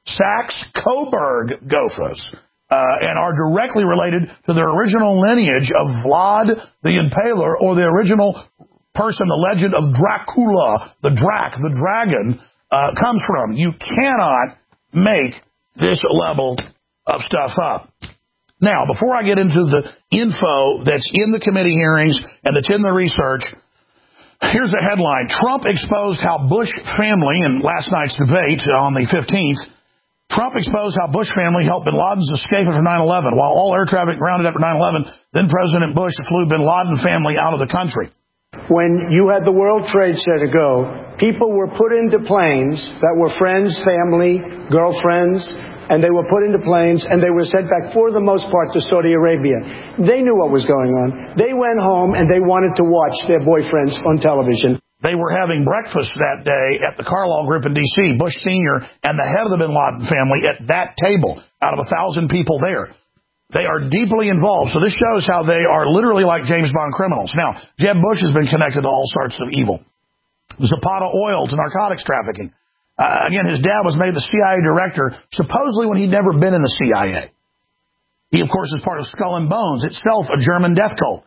Saxe-Coburg Gothas. Uh, and are directly related to their original lineage of Vlad the Impaler, or the original person, the legend of Dracula, the Drac, the dragon, uh, comes from. You cannot make this level of stuff up. Now, before I get into the info that's in the committee hearings and that's in the research, here's a headline. Trump exposed how Bush family, in last night's debate on the fifteenth, Trump exposed how Bush family helped bin Laden's escape after nine eleven. While all air traffic grounded after nine eleven, then President Bush flew bin Laden family out of the country. When you had the World Trade Center go, people were put into planes that were friends, family, girlfriends, and they were put into planes, and they were sent back, for the most part, to Saudi Arabia. They knew what was going on. They went home, and they wanted to watch their boyfriends on television. They were having breakfast that day at the Carlyle Group in D C, Bush Senior and the head of the bin Laden family at that table, out of a thousand people there. They are deeply involved. So this shows how they are literally like James Bond criminals. Now, Jeb Bush has been connected to all sorts of evil. Zapata oil to narcotics trafficking. Uh, again, his dad was made the C I A director, supposedly when he'd never been in the C I A. He, of course, is part of Skull and Bones, itself a German death cult.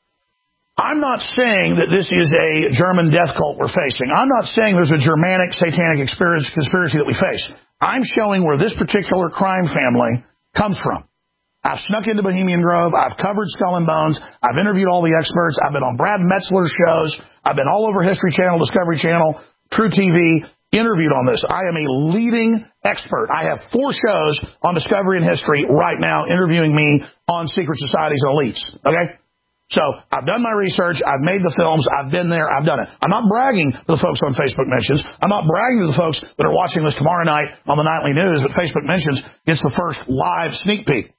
I'm not saying that this is a German death cult we're facing. I'm not saying there's a Germanic satanic conspiracy that we face. I'm showing where this particular crime family comes from. I've snuck into Bohemian Grove. I've covered Skull and Bones. I've interviewed all the experts. I've been on Brad Metzler's shows. I've been all over History Channel, Discovery Channel, True T V, interviewed on this. I am a leading expert. I have four shows on Discovery and History right now interviewing me on secret societies and elites. Okay? So I've done my research. I've made the films. I've been there. I've done it. I'm not bragging to the folks on Facebook Mentions. I'm not bragging to the folks that are watching this tomorrow night on the Nightly News that Facebook Mentions gets the first live sneak peek.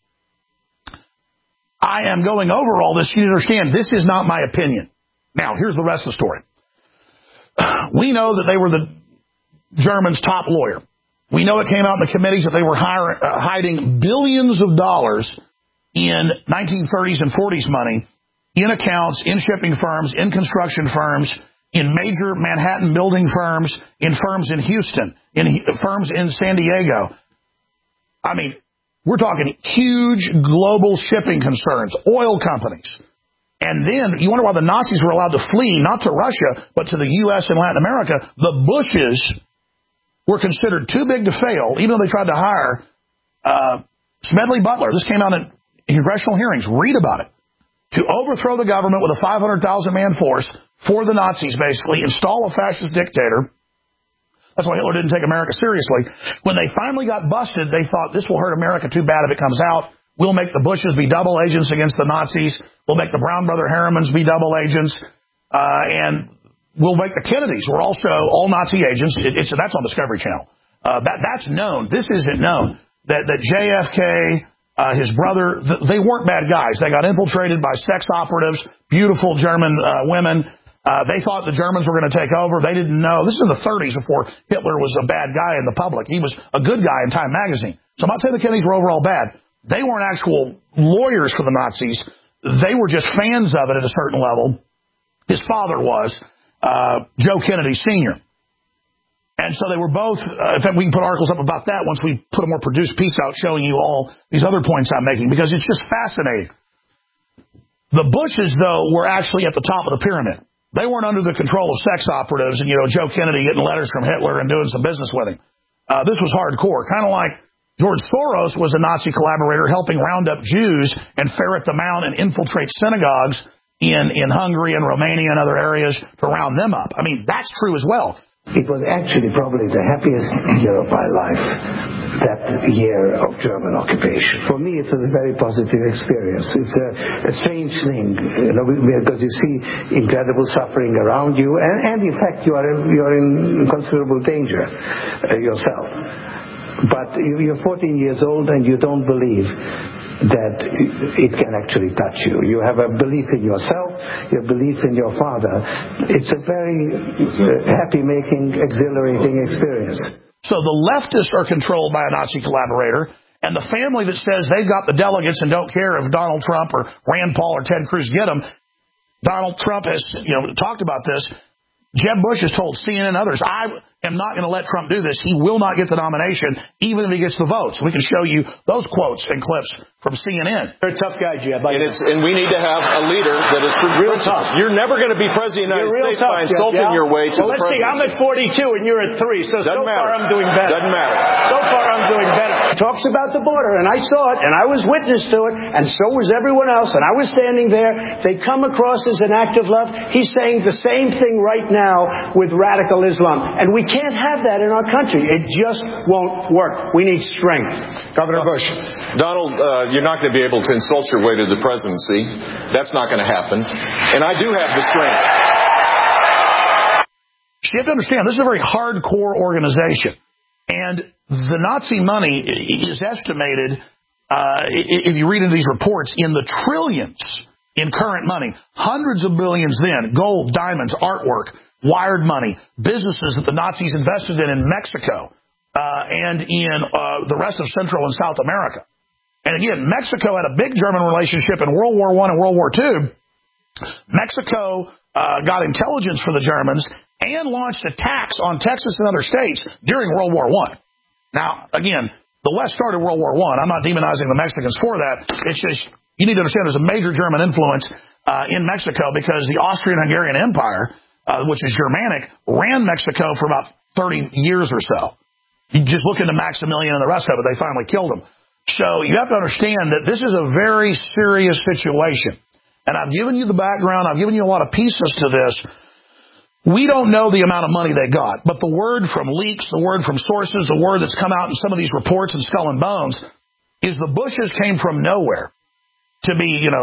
I am going over all this. You understand, this is not my opinion. Now, here's the rest of the story. We know that they were the Germans' top lawyer. We know it came out in the committees that they were hire, uh, hiding billions of dollars in nineteen thirties and forties money in accounts, in shipping firms, in construction firms, in major Manhattan building firms, in firms in Houston, in firms in San Diego. I mean, we're talking huge global shipping concerns, oil companies. And then you wonder why the Nazis were allowed to flee, not to Russia, but to the U S and Latin America. The Bushes were considered too big to fail, even though they tried to hire uh, Smedley Butler. This came out in congressional hearings. Read about it. To overthrow the government with a five hundred thousand man force for the Nazis, basically, install a fascist dictator. That's why Hitler didn't take America seriously. When they finally got busted, they thought, this will hurt America too bad if it comes out. We'll make the Bushes be double agents against the Nazis. We'll make the Brown brother Harrimans be double agents. Uh, and we'll make the Kennedys, who are also all Nazi agents. It, it's, that's on Discovery Channel. Uh, that, that's known. This isn't known. That, that J F K, uh, his brother, th- they weren't bad guys. They got infiltrated by sex operatives, beautiful German uh, women. Uh, they thought the Germans were going to take over. They didn't know. This is in the thirties before Hitler was a bad guy in the public. He was a good guy in Time magazine. So I'm not saying the Kennedys were overall bad. They weren't actual lawyers for the Nazis. They were just fans of it at a certain level. His father was uh, Joe Kennedy Senior And so they were both, uh, in fact, we can put articles up about that once we put a more produced piece out showing you all these other points I'm making, because it's just fascinating. The Bushes, though, were actually at the top of the pyramid. They weren't under the control of sex operatives and, you know, Joe Kennedy getting letters from Hitler and doing some business with him. Uh, this was hardcore, kind of like George Soros was a Nazi collaborator helping round up Jews and ferret them out and infiltrate synagogues in, in Hungary and Romania and other areas to round them up. I mean, that's true as well. It was actually probably the happiest year of my life, that year of German occupation. For me, it was a very positive experience. It's a, a strange thing, you know, because you see incredible suffering around you, and, and in fact, you are you are in considerable danger uh, yourself. But you're fourteen years old and you don't believe that it can actually touch you. You have a belief in yourself, your belief in your father. It's a very happy-making, exhilarating experience. So the leftists are controlled by a Nazi collaborator, and the family that says they've got the delegates and don't care if Donald Trump or Rand Paul or Ted Cruz get them. Donald Trump has, you know, talked about this. Jeb Bush has told C N N and others, I am not going to let Trump do this. He will not get the nomination, even if he gets the votes. We can show you those quotes and clips from C N N. You're a tough guy, Jeb. And, it's, and we need to have a leader that is real tough. You're never going to be president of the United States tough, by insulting yeah. your way to well, the presidency. Well, let's see. I'm at forty-two and you're at three, so Doesn't so matter. far I'm doing better. Doesn't matter. So far I'm doing better. He talks about the border, and I saw it, and I was witness to it, and so was everyone else, and I was standing there. They come across as an act of love. He's saying the same thing right now with radical Islam, and we can't have that in our country. It just won't work. We need strength. Governor Bush. Donald, uh, you're not going to be able to insult your way to the presidency. That's not going to happen. And I do have the strength. You have to understand, this is a very hardcore organization. And the Nazi money is estimated, uh, if you read into these reports, in the trillions in current money. Hundreds of billions then, gold, diamonds, artwork, wired money, businesses that the Nazis invested in in Mexico uh, and in uh, the rest of Central and South America. And again, Mexico had a big German relationship in World War One and World War Two. Mexico uh, got intelligence for the Germans and launched attacks on Texas and other states during World War One. Now, again, the West started World War One. I'm not demonizing the Mexicans for that. It's just, you need to understand there's a major German influence uh, in Mexico because the Austrian-Hungarian Empire, uh, which is Germanic, ran Mexico for about thirty years or so. You just look into Maximilian and the rest of it. They finally killed him. So you have to understand that this is a very serious situation. And I've given you the background. I've given you a lot of pieces to this. We don't know the amount of money they got, but the word from leaks, the word from sources, the word that's come out in some of these reports in Skull and Bones is the Bushes came from nowhere to be, you know,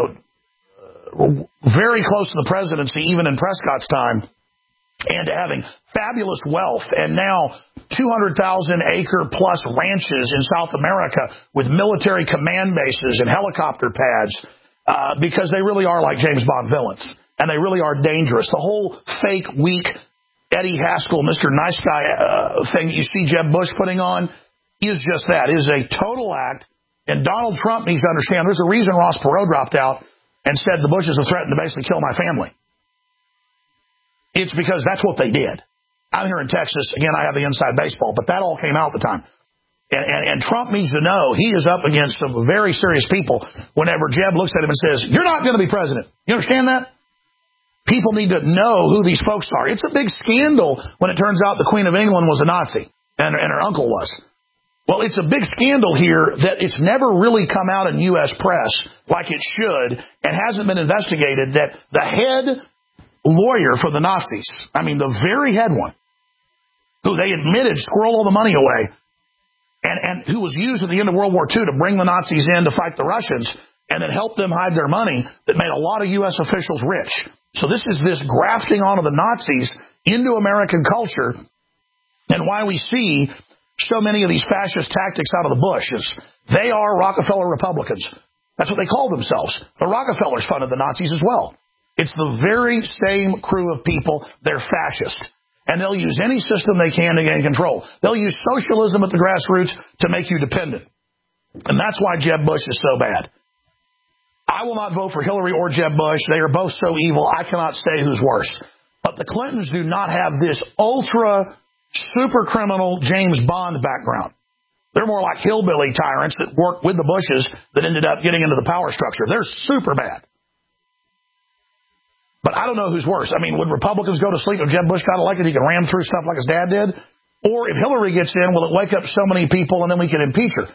very close to the presidency, even in Prescott's time, and to having fabulous wealth, and now two hundred thousand acre plus ranches in South America with military command bases and helicopter pads, uh, because they really are like James Bond villains. And they really are dangerous. The whole fake, weak Eddie Haskell, Mister Nice Guy uh, thing that you see Jeb Bush putting on is just that. It is a total act. And Donald Trump needs to understand there's a reason Ross Perot dropped out and said the Bushes have threatened to basically kill my family. It's because that's what they did. I'm here in Texas. Again, I have the inside baseball, but that all came out at the time. And, and, and Trump needs to know he is up against some very serious people whenever Jeb looks at him and says, you're not going to be president. You understand that? People need to know who these folks are. It's a big scandal when it turns out the Queen of England was a Nazi and, and her uncle was. Well, it's a big scandal here that it's never really come out in U S press like it should and hasn't been investigated that the head lawyer for the Nazis, I mean the very head one, who they admitted squirreled all the money away and, and who was used at the end of World War Two to bring the Nazis in to fight the Russians and then help them hide their money that made a lot of U S officials rich. So this is this grafting onto the Nazis into American culture and why we see so many of these fascist tactics out of the Bushes. They are Rockefeller Republicans. That's what they call themselves. The Rockefellers funded the Nazis as well. It's the very same crew of people. They're fascist. And they'll use any system they can to gain control. They'll use socialism at the grassroots to make you dependent. And that's why Jeb Bush is so bad. I will not vote for Hillary or Jeb Bush. They are both so evil, I cannot say who's worse. But the Clintons do not have this ultra super criminal James Bond background. They're more like hillbilly tyrants that worked with the Bushes that ended up getting into the power structure. They're super bad. But I don't know who's worse. I mean, would Republicans go to sleep if Jeb Bush got elected? He could ram through stuff like his dad did? Or if Hillary gets in, will it wake up so many people and then we can impeach her?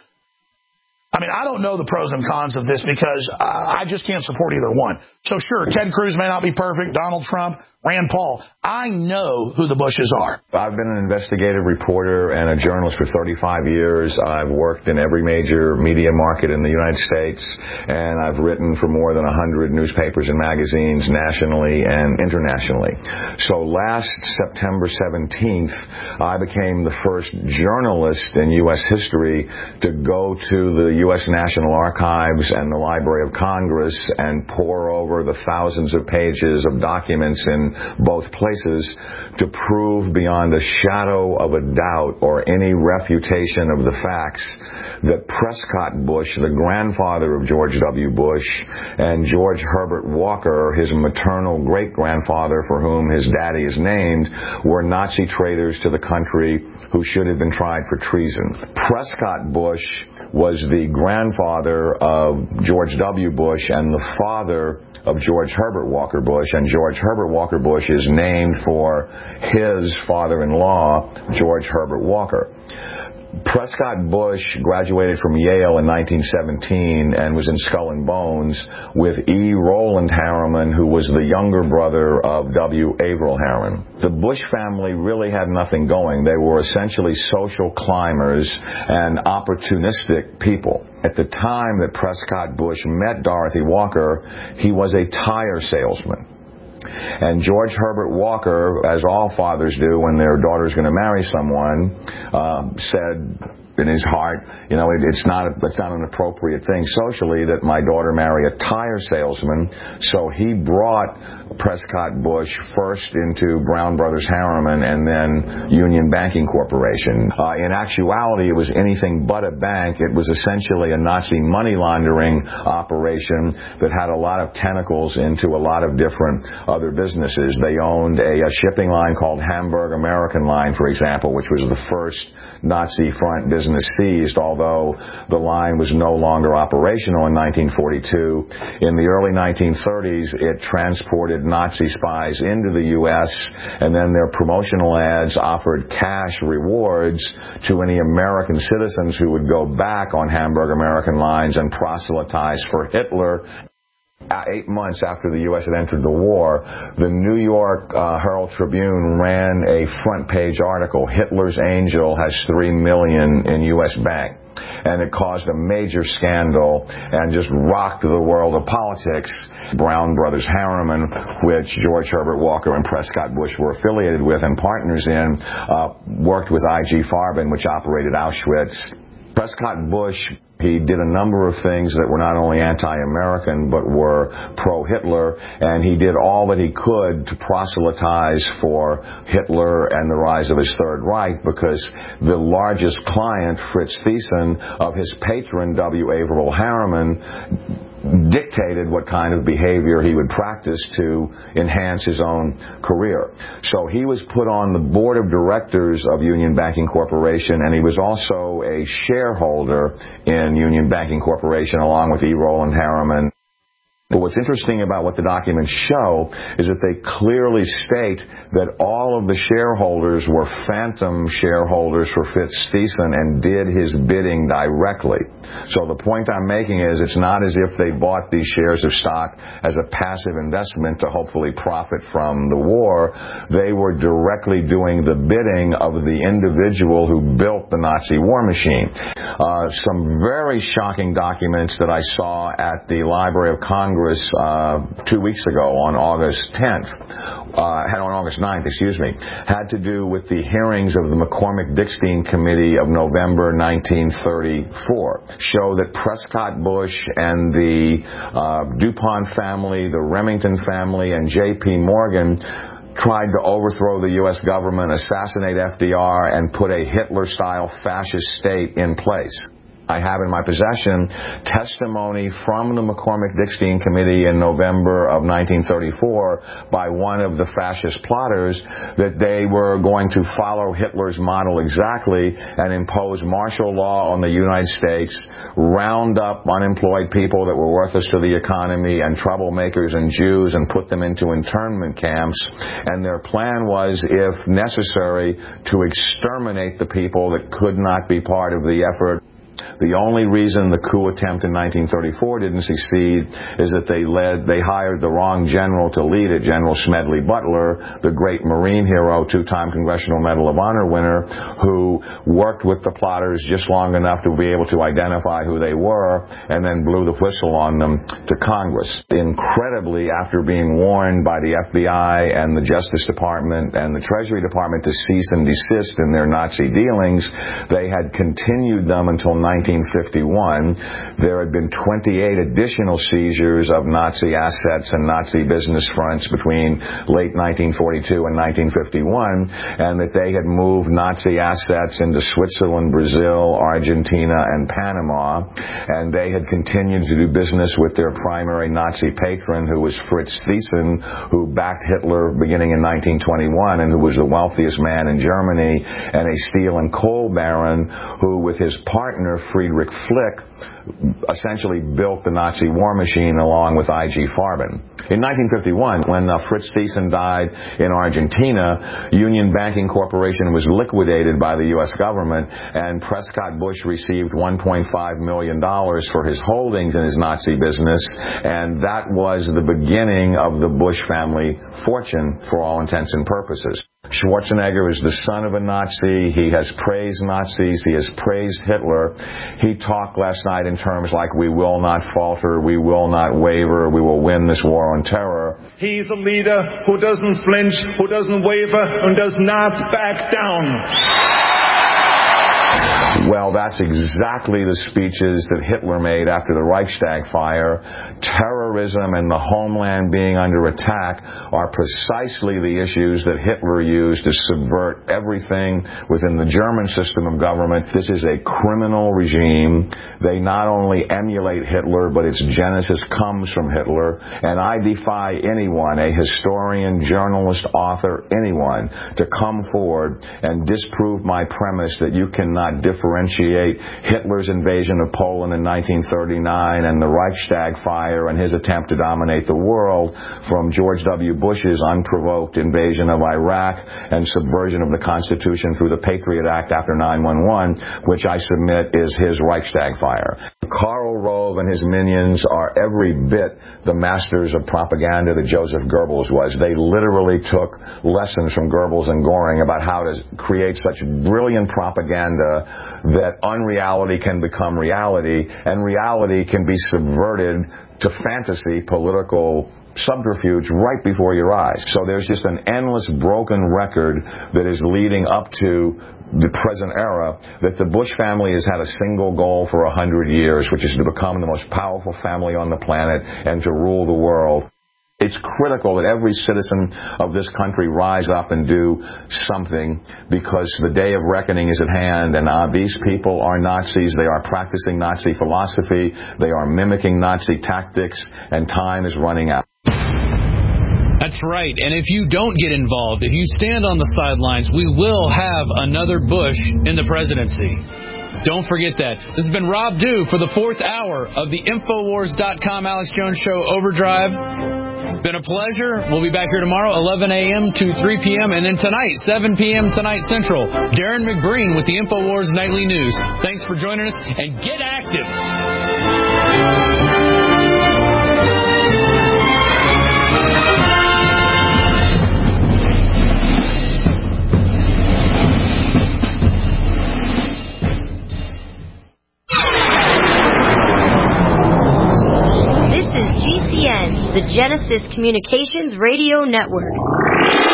I mean, I don't know the pros and cons of this because I just can't support either one. So sure, Ted Cruz may not be perfect, Donald Trump, Rand Paul. I know who the Bushes are. I've been an investigative reporter and a journalist for thirty-five years. I've worked in every major media market in the United States, and I've written for more than one hundred newspapers and magazines nationally and internationally. So last September seventeenth, I became the first journalist in U S history to go to the U S National Archives and the Library of Congress and pore over the thousands of pages of documents in both places to prove beyond a shadow of a doubt or any refutation of the facts that Prescott Bush, the grandfather of George W. Bush, and George Herbert Walker, his maternal great-grandfather for whom his daddy is named, were Nazi traitors to the country who should have been tried for treason. Prescott Bush was the grandfather of George W. Bush and the father of George Herbert Walker Bush, and George Herbert Walker Bush is named for his father-in-law, George Herbert Walker. Prescott Bush graduated from Yale in nineteen seventeen and was in Skull and Bones with E. Roland Harriman, who was the younger brother of W. Averill Harriman. The Bush family really had nothing going. They were essentially social climbers and opportunistic people. At the time that Prescott Bush met Dorothy Walker, he was a tire salesman. And George Herbert Walker, as all fathers do when their daughter's going to marry someone, uh, said in his heart, you know, it, it's not a, it's not an appropriate thing socially that my daughter marry a tire salesman. So he brought Prescott Bush first into Brown Brothers Harriman and then Union Banking Corporation. Uh, in actuality, it was anything but a bank. It was essentially a Nazi money laundering operation that had a lot of tentacles into a lot of different other businesses. They owned a, a shipping line called Hamburg American Line, for example, which was the first Nazi front business seized, although the line was no longer operational in nineteen forty-two. In the early nineteen thirties, it transported Nazi spies into the U S, and then their promotional ads offered cash rewards to any American citizens who would go back on Hamburg American Lines and proselytize for Hitler. Eight months after the U S had entered the war, the New York uh, Herald Tribune ran a front-page article, Hitler's Angel has three million dollars in U S bank. And it caused a major scandal and just rocked the world of politics. Brown Brothers Harriman, which George Herbert Walker and Prescott Bush were affiliated with and partners in, uh, worked with I G Farben, which operated Auschwitz. Prescott Bush, he did a number of things that were not only anti-American but were pro-Hitler, and he did all that he could to proselytize for Hitler and the rise of his Third Reich, because the largest client, Fritz Thyssen, of his patron, W. Averill Harriman, dictated what kind of behavior he would practice to enhance his own career. So he was put on the board of directors of Union Banking Corporation, and he was also a shareholder in Union Banking Corporation along with E. Roland Harriman. But what's interesting about what the documents show is that they clearly state that all of the shareholders were phantom shareholders for Fritz Thyssen and did his bidding directly. So the point I'm making is it's not as if they bought these shares of stock as a passive investment to hopefully profit from the war. They were directly doing the bidding of the individual who built the Nazi war machine. Uh, some very shocking documents that I saw at the Library of Congress Uh, two weeks ago on August tenth, uh, had on August ninth, excuse me, had to do with the hearings of the McCormick-Dickstein Committee of November nineteen thirty-four. Show that Prescott Bush and the uh, DuPont family, the Remington family, and J P Morgan tried to overthrow the U S government, assassinate F D R, and put a Hitler-style fascist state in place. I have in my possession testimony from the McCormick-Dickstein Committee in November of nineteen thirty-four by one of the fascist plotters that they were going to follow Hitler's model exactly and impose martial law on the United States, round up unemployed people that were worthless to the economy and troublemakers and Jews and put them into internment camps. And their plan was, if necessary, to exterminate the people that could not be part of the effort. The only reason the coup attempt in nineteen thirty-four didn't succeed is that they led, they hired the wrong general to lead it, General Smedley Butler, the great Marine hero, two-time Congressional Medal of Honor winner, who worked with the plotters just long enough to be able to identify who they were and then blew the whistle on them to Congress. Incredibly, after being warned by the F B I and the Justice Department and the Treasury Department to cease and desist in their Nazi dealings, they had continued them until nineteen fifty-one. There had been twenty-eight additional seizures of Nazi assets and Nazi business fronts between late nineteen forty-two and nineteen fifty-one, and that they had moved Nazi assets into Switzerland, Brazil, Argentina, and Panama, and they had continued to do business with their primary Nazi patron, who was Fritz Thyssen, who backed Hitler beginning in nineteen twenty-one and who was the wealthiest man in Germany, and a steel and coal baron who, with his partner Friedrich Flick, essentially built the Nazi war machine along with I G Farben. In nineteen fifty-one, when uh, Fritz Thyssen died in Argentina, Union Banking Corporation was liquidated by the U S government, and Prescott Bush received one point five million dollars for his holdings in his Nazi business, and that was the beginning of the Bush family fortune for all intents and purposes. Schwarzenegger is the son of a Nazi. He has praised Nazis. He has praised Hitler. He talked last night in terms like, we will not falter, we will not waver, we will win this war on terror. He's a leader who doesn't flinch, who doesn't waver, and does not back down. Well, that's exactly the speeches that Hitler made after the Reichstag fire. Terrorism and the homeland being under attack are precisely the issues that Hitler used to subvert everything within the German system of government. This is a criminal regime. They not only emulate Hitler, but its genesis comes from Hitler. And I defy anyone, a historian, journalist, author, anyone, to come forward and disprove my premise that you cannot differentiate Hitler's invasion of Poland in nineteen thirty-nine and the Reichstag fire and his attempt to dominate the world from George W. Bush's unprovoked invasion of Iraq and subversion of the Constitution through the Patriot Act after nine one one, which I submit is his Reichstag fire. Karl Rove and his minions are every bit the masters of propaganda that Joseph Goebbels was. They literally took lessons from Goebbels and Goring about how to create such brilliant propaganda that unreality can become reality, and reality can be subverted to fantasy political subterfuge right before your eyes. So there's just an endless broken record that is leading up to the present era, that the Bush family has had a single goal for a hundred years, which is to become the most powerful family on the planet and to rule the world. It's critical that every citizen of this country rise up and do something, because the day of reckoning is at hand, and uh, these people are Nazis. They are practicing Nazi philosophy. They are mimicking Nazi tactics, and time is running out. That's right. And if you don't get involved, if you stand on the sidelines, we will have another Bush in the presidency. Don't forget that. This has been Rob Dew for the fourth hour of the Infowars dot com Alex Jones Show Overdrive. It's been a pleasure. We'll be back here tomorrow, eleven a.m. to three p.m. And then tonight, seven p.m. tonight Central. Darren McBreen with the Infowars Nightly News. Thanks for joining us, and get active. G C N, the Genesis Communications Radio Network.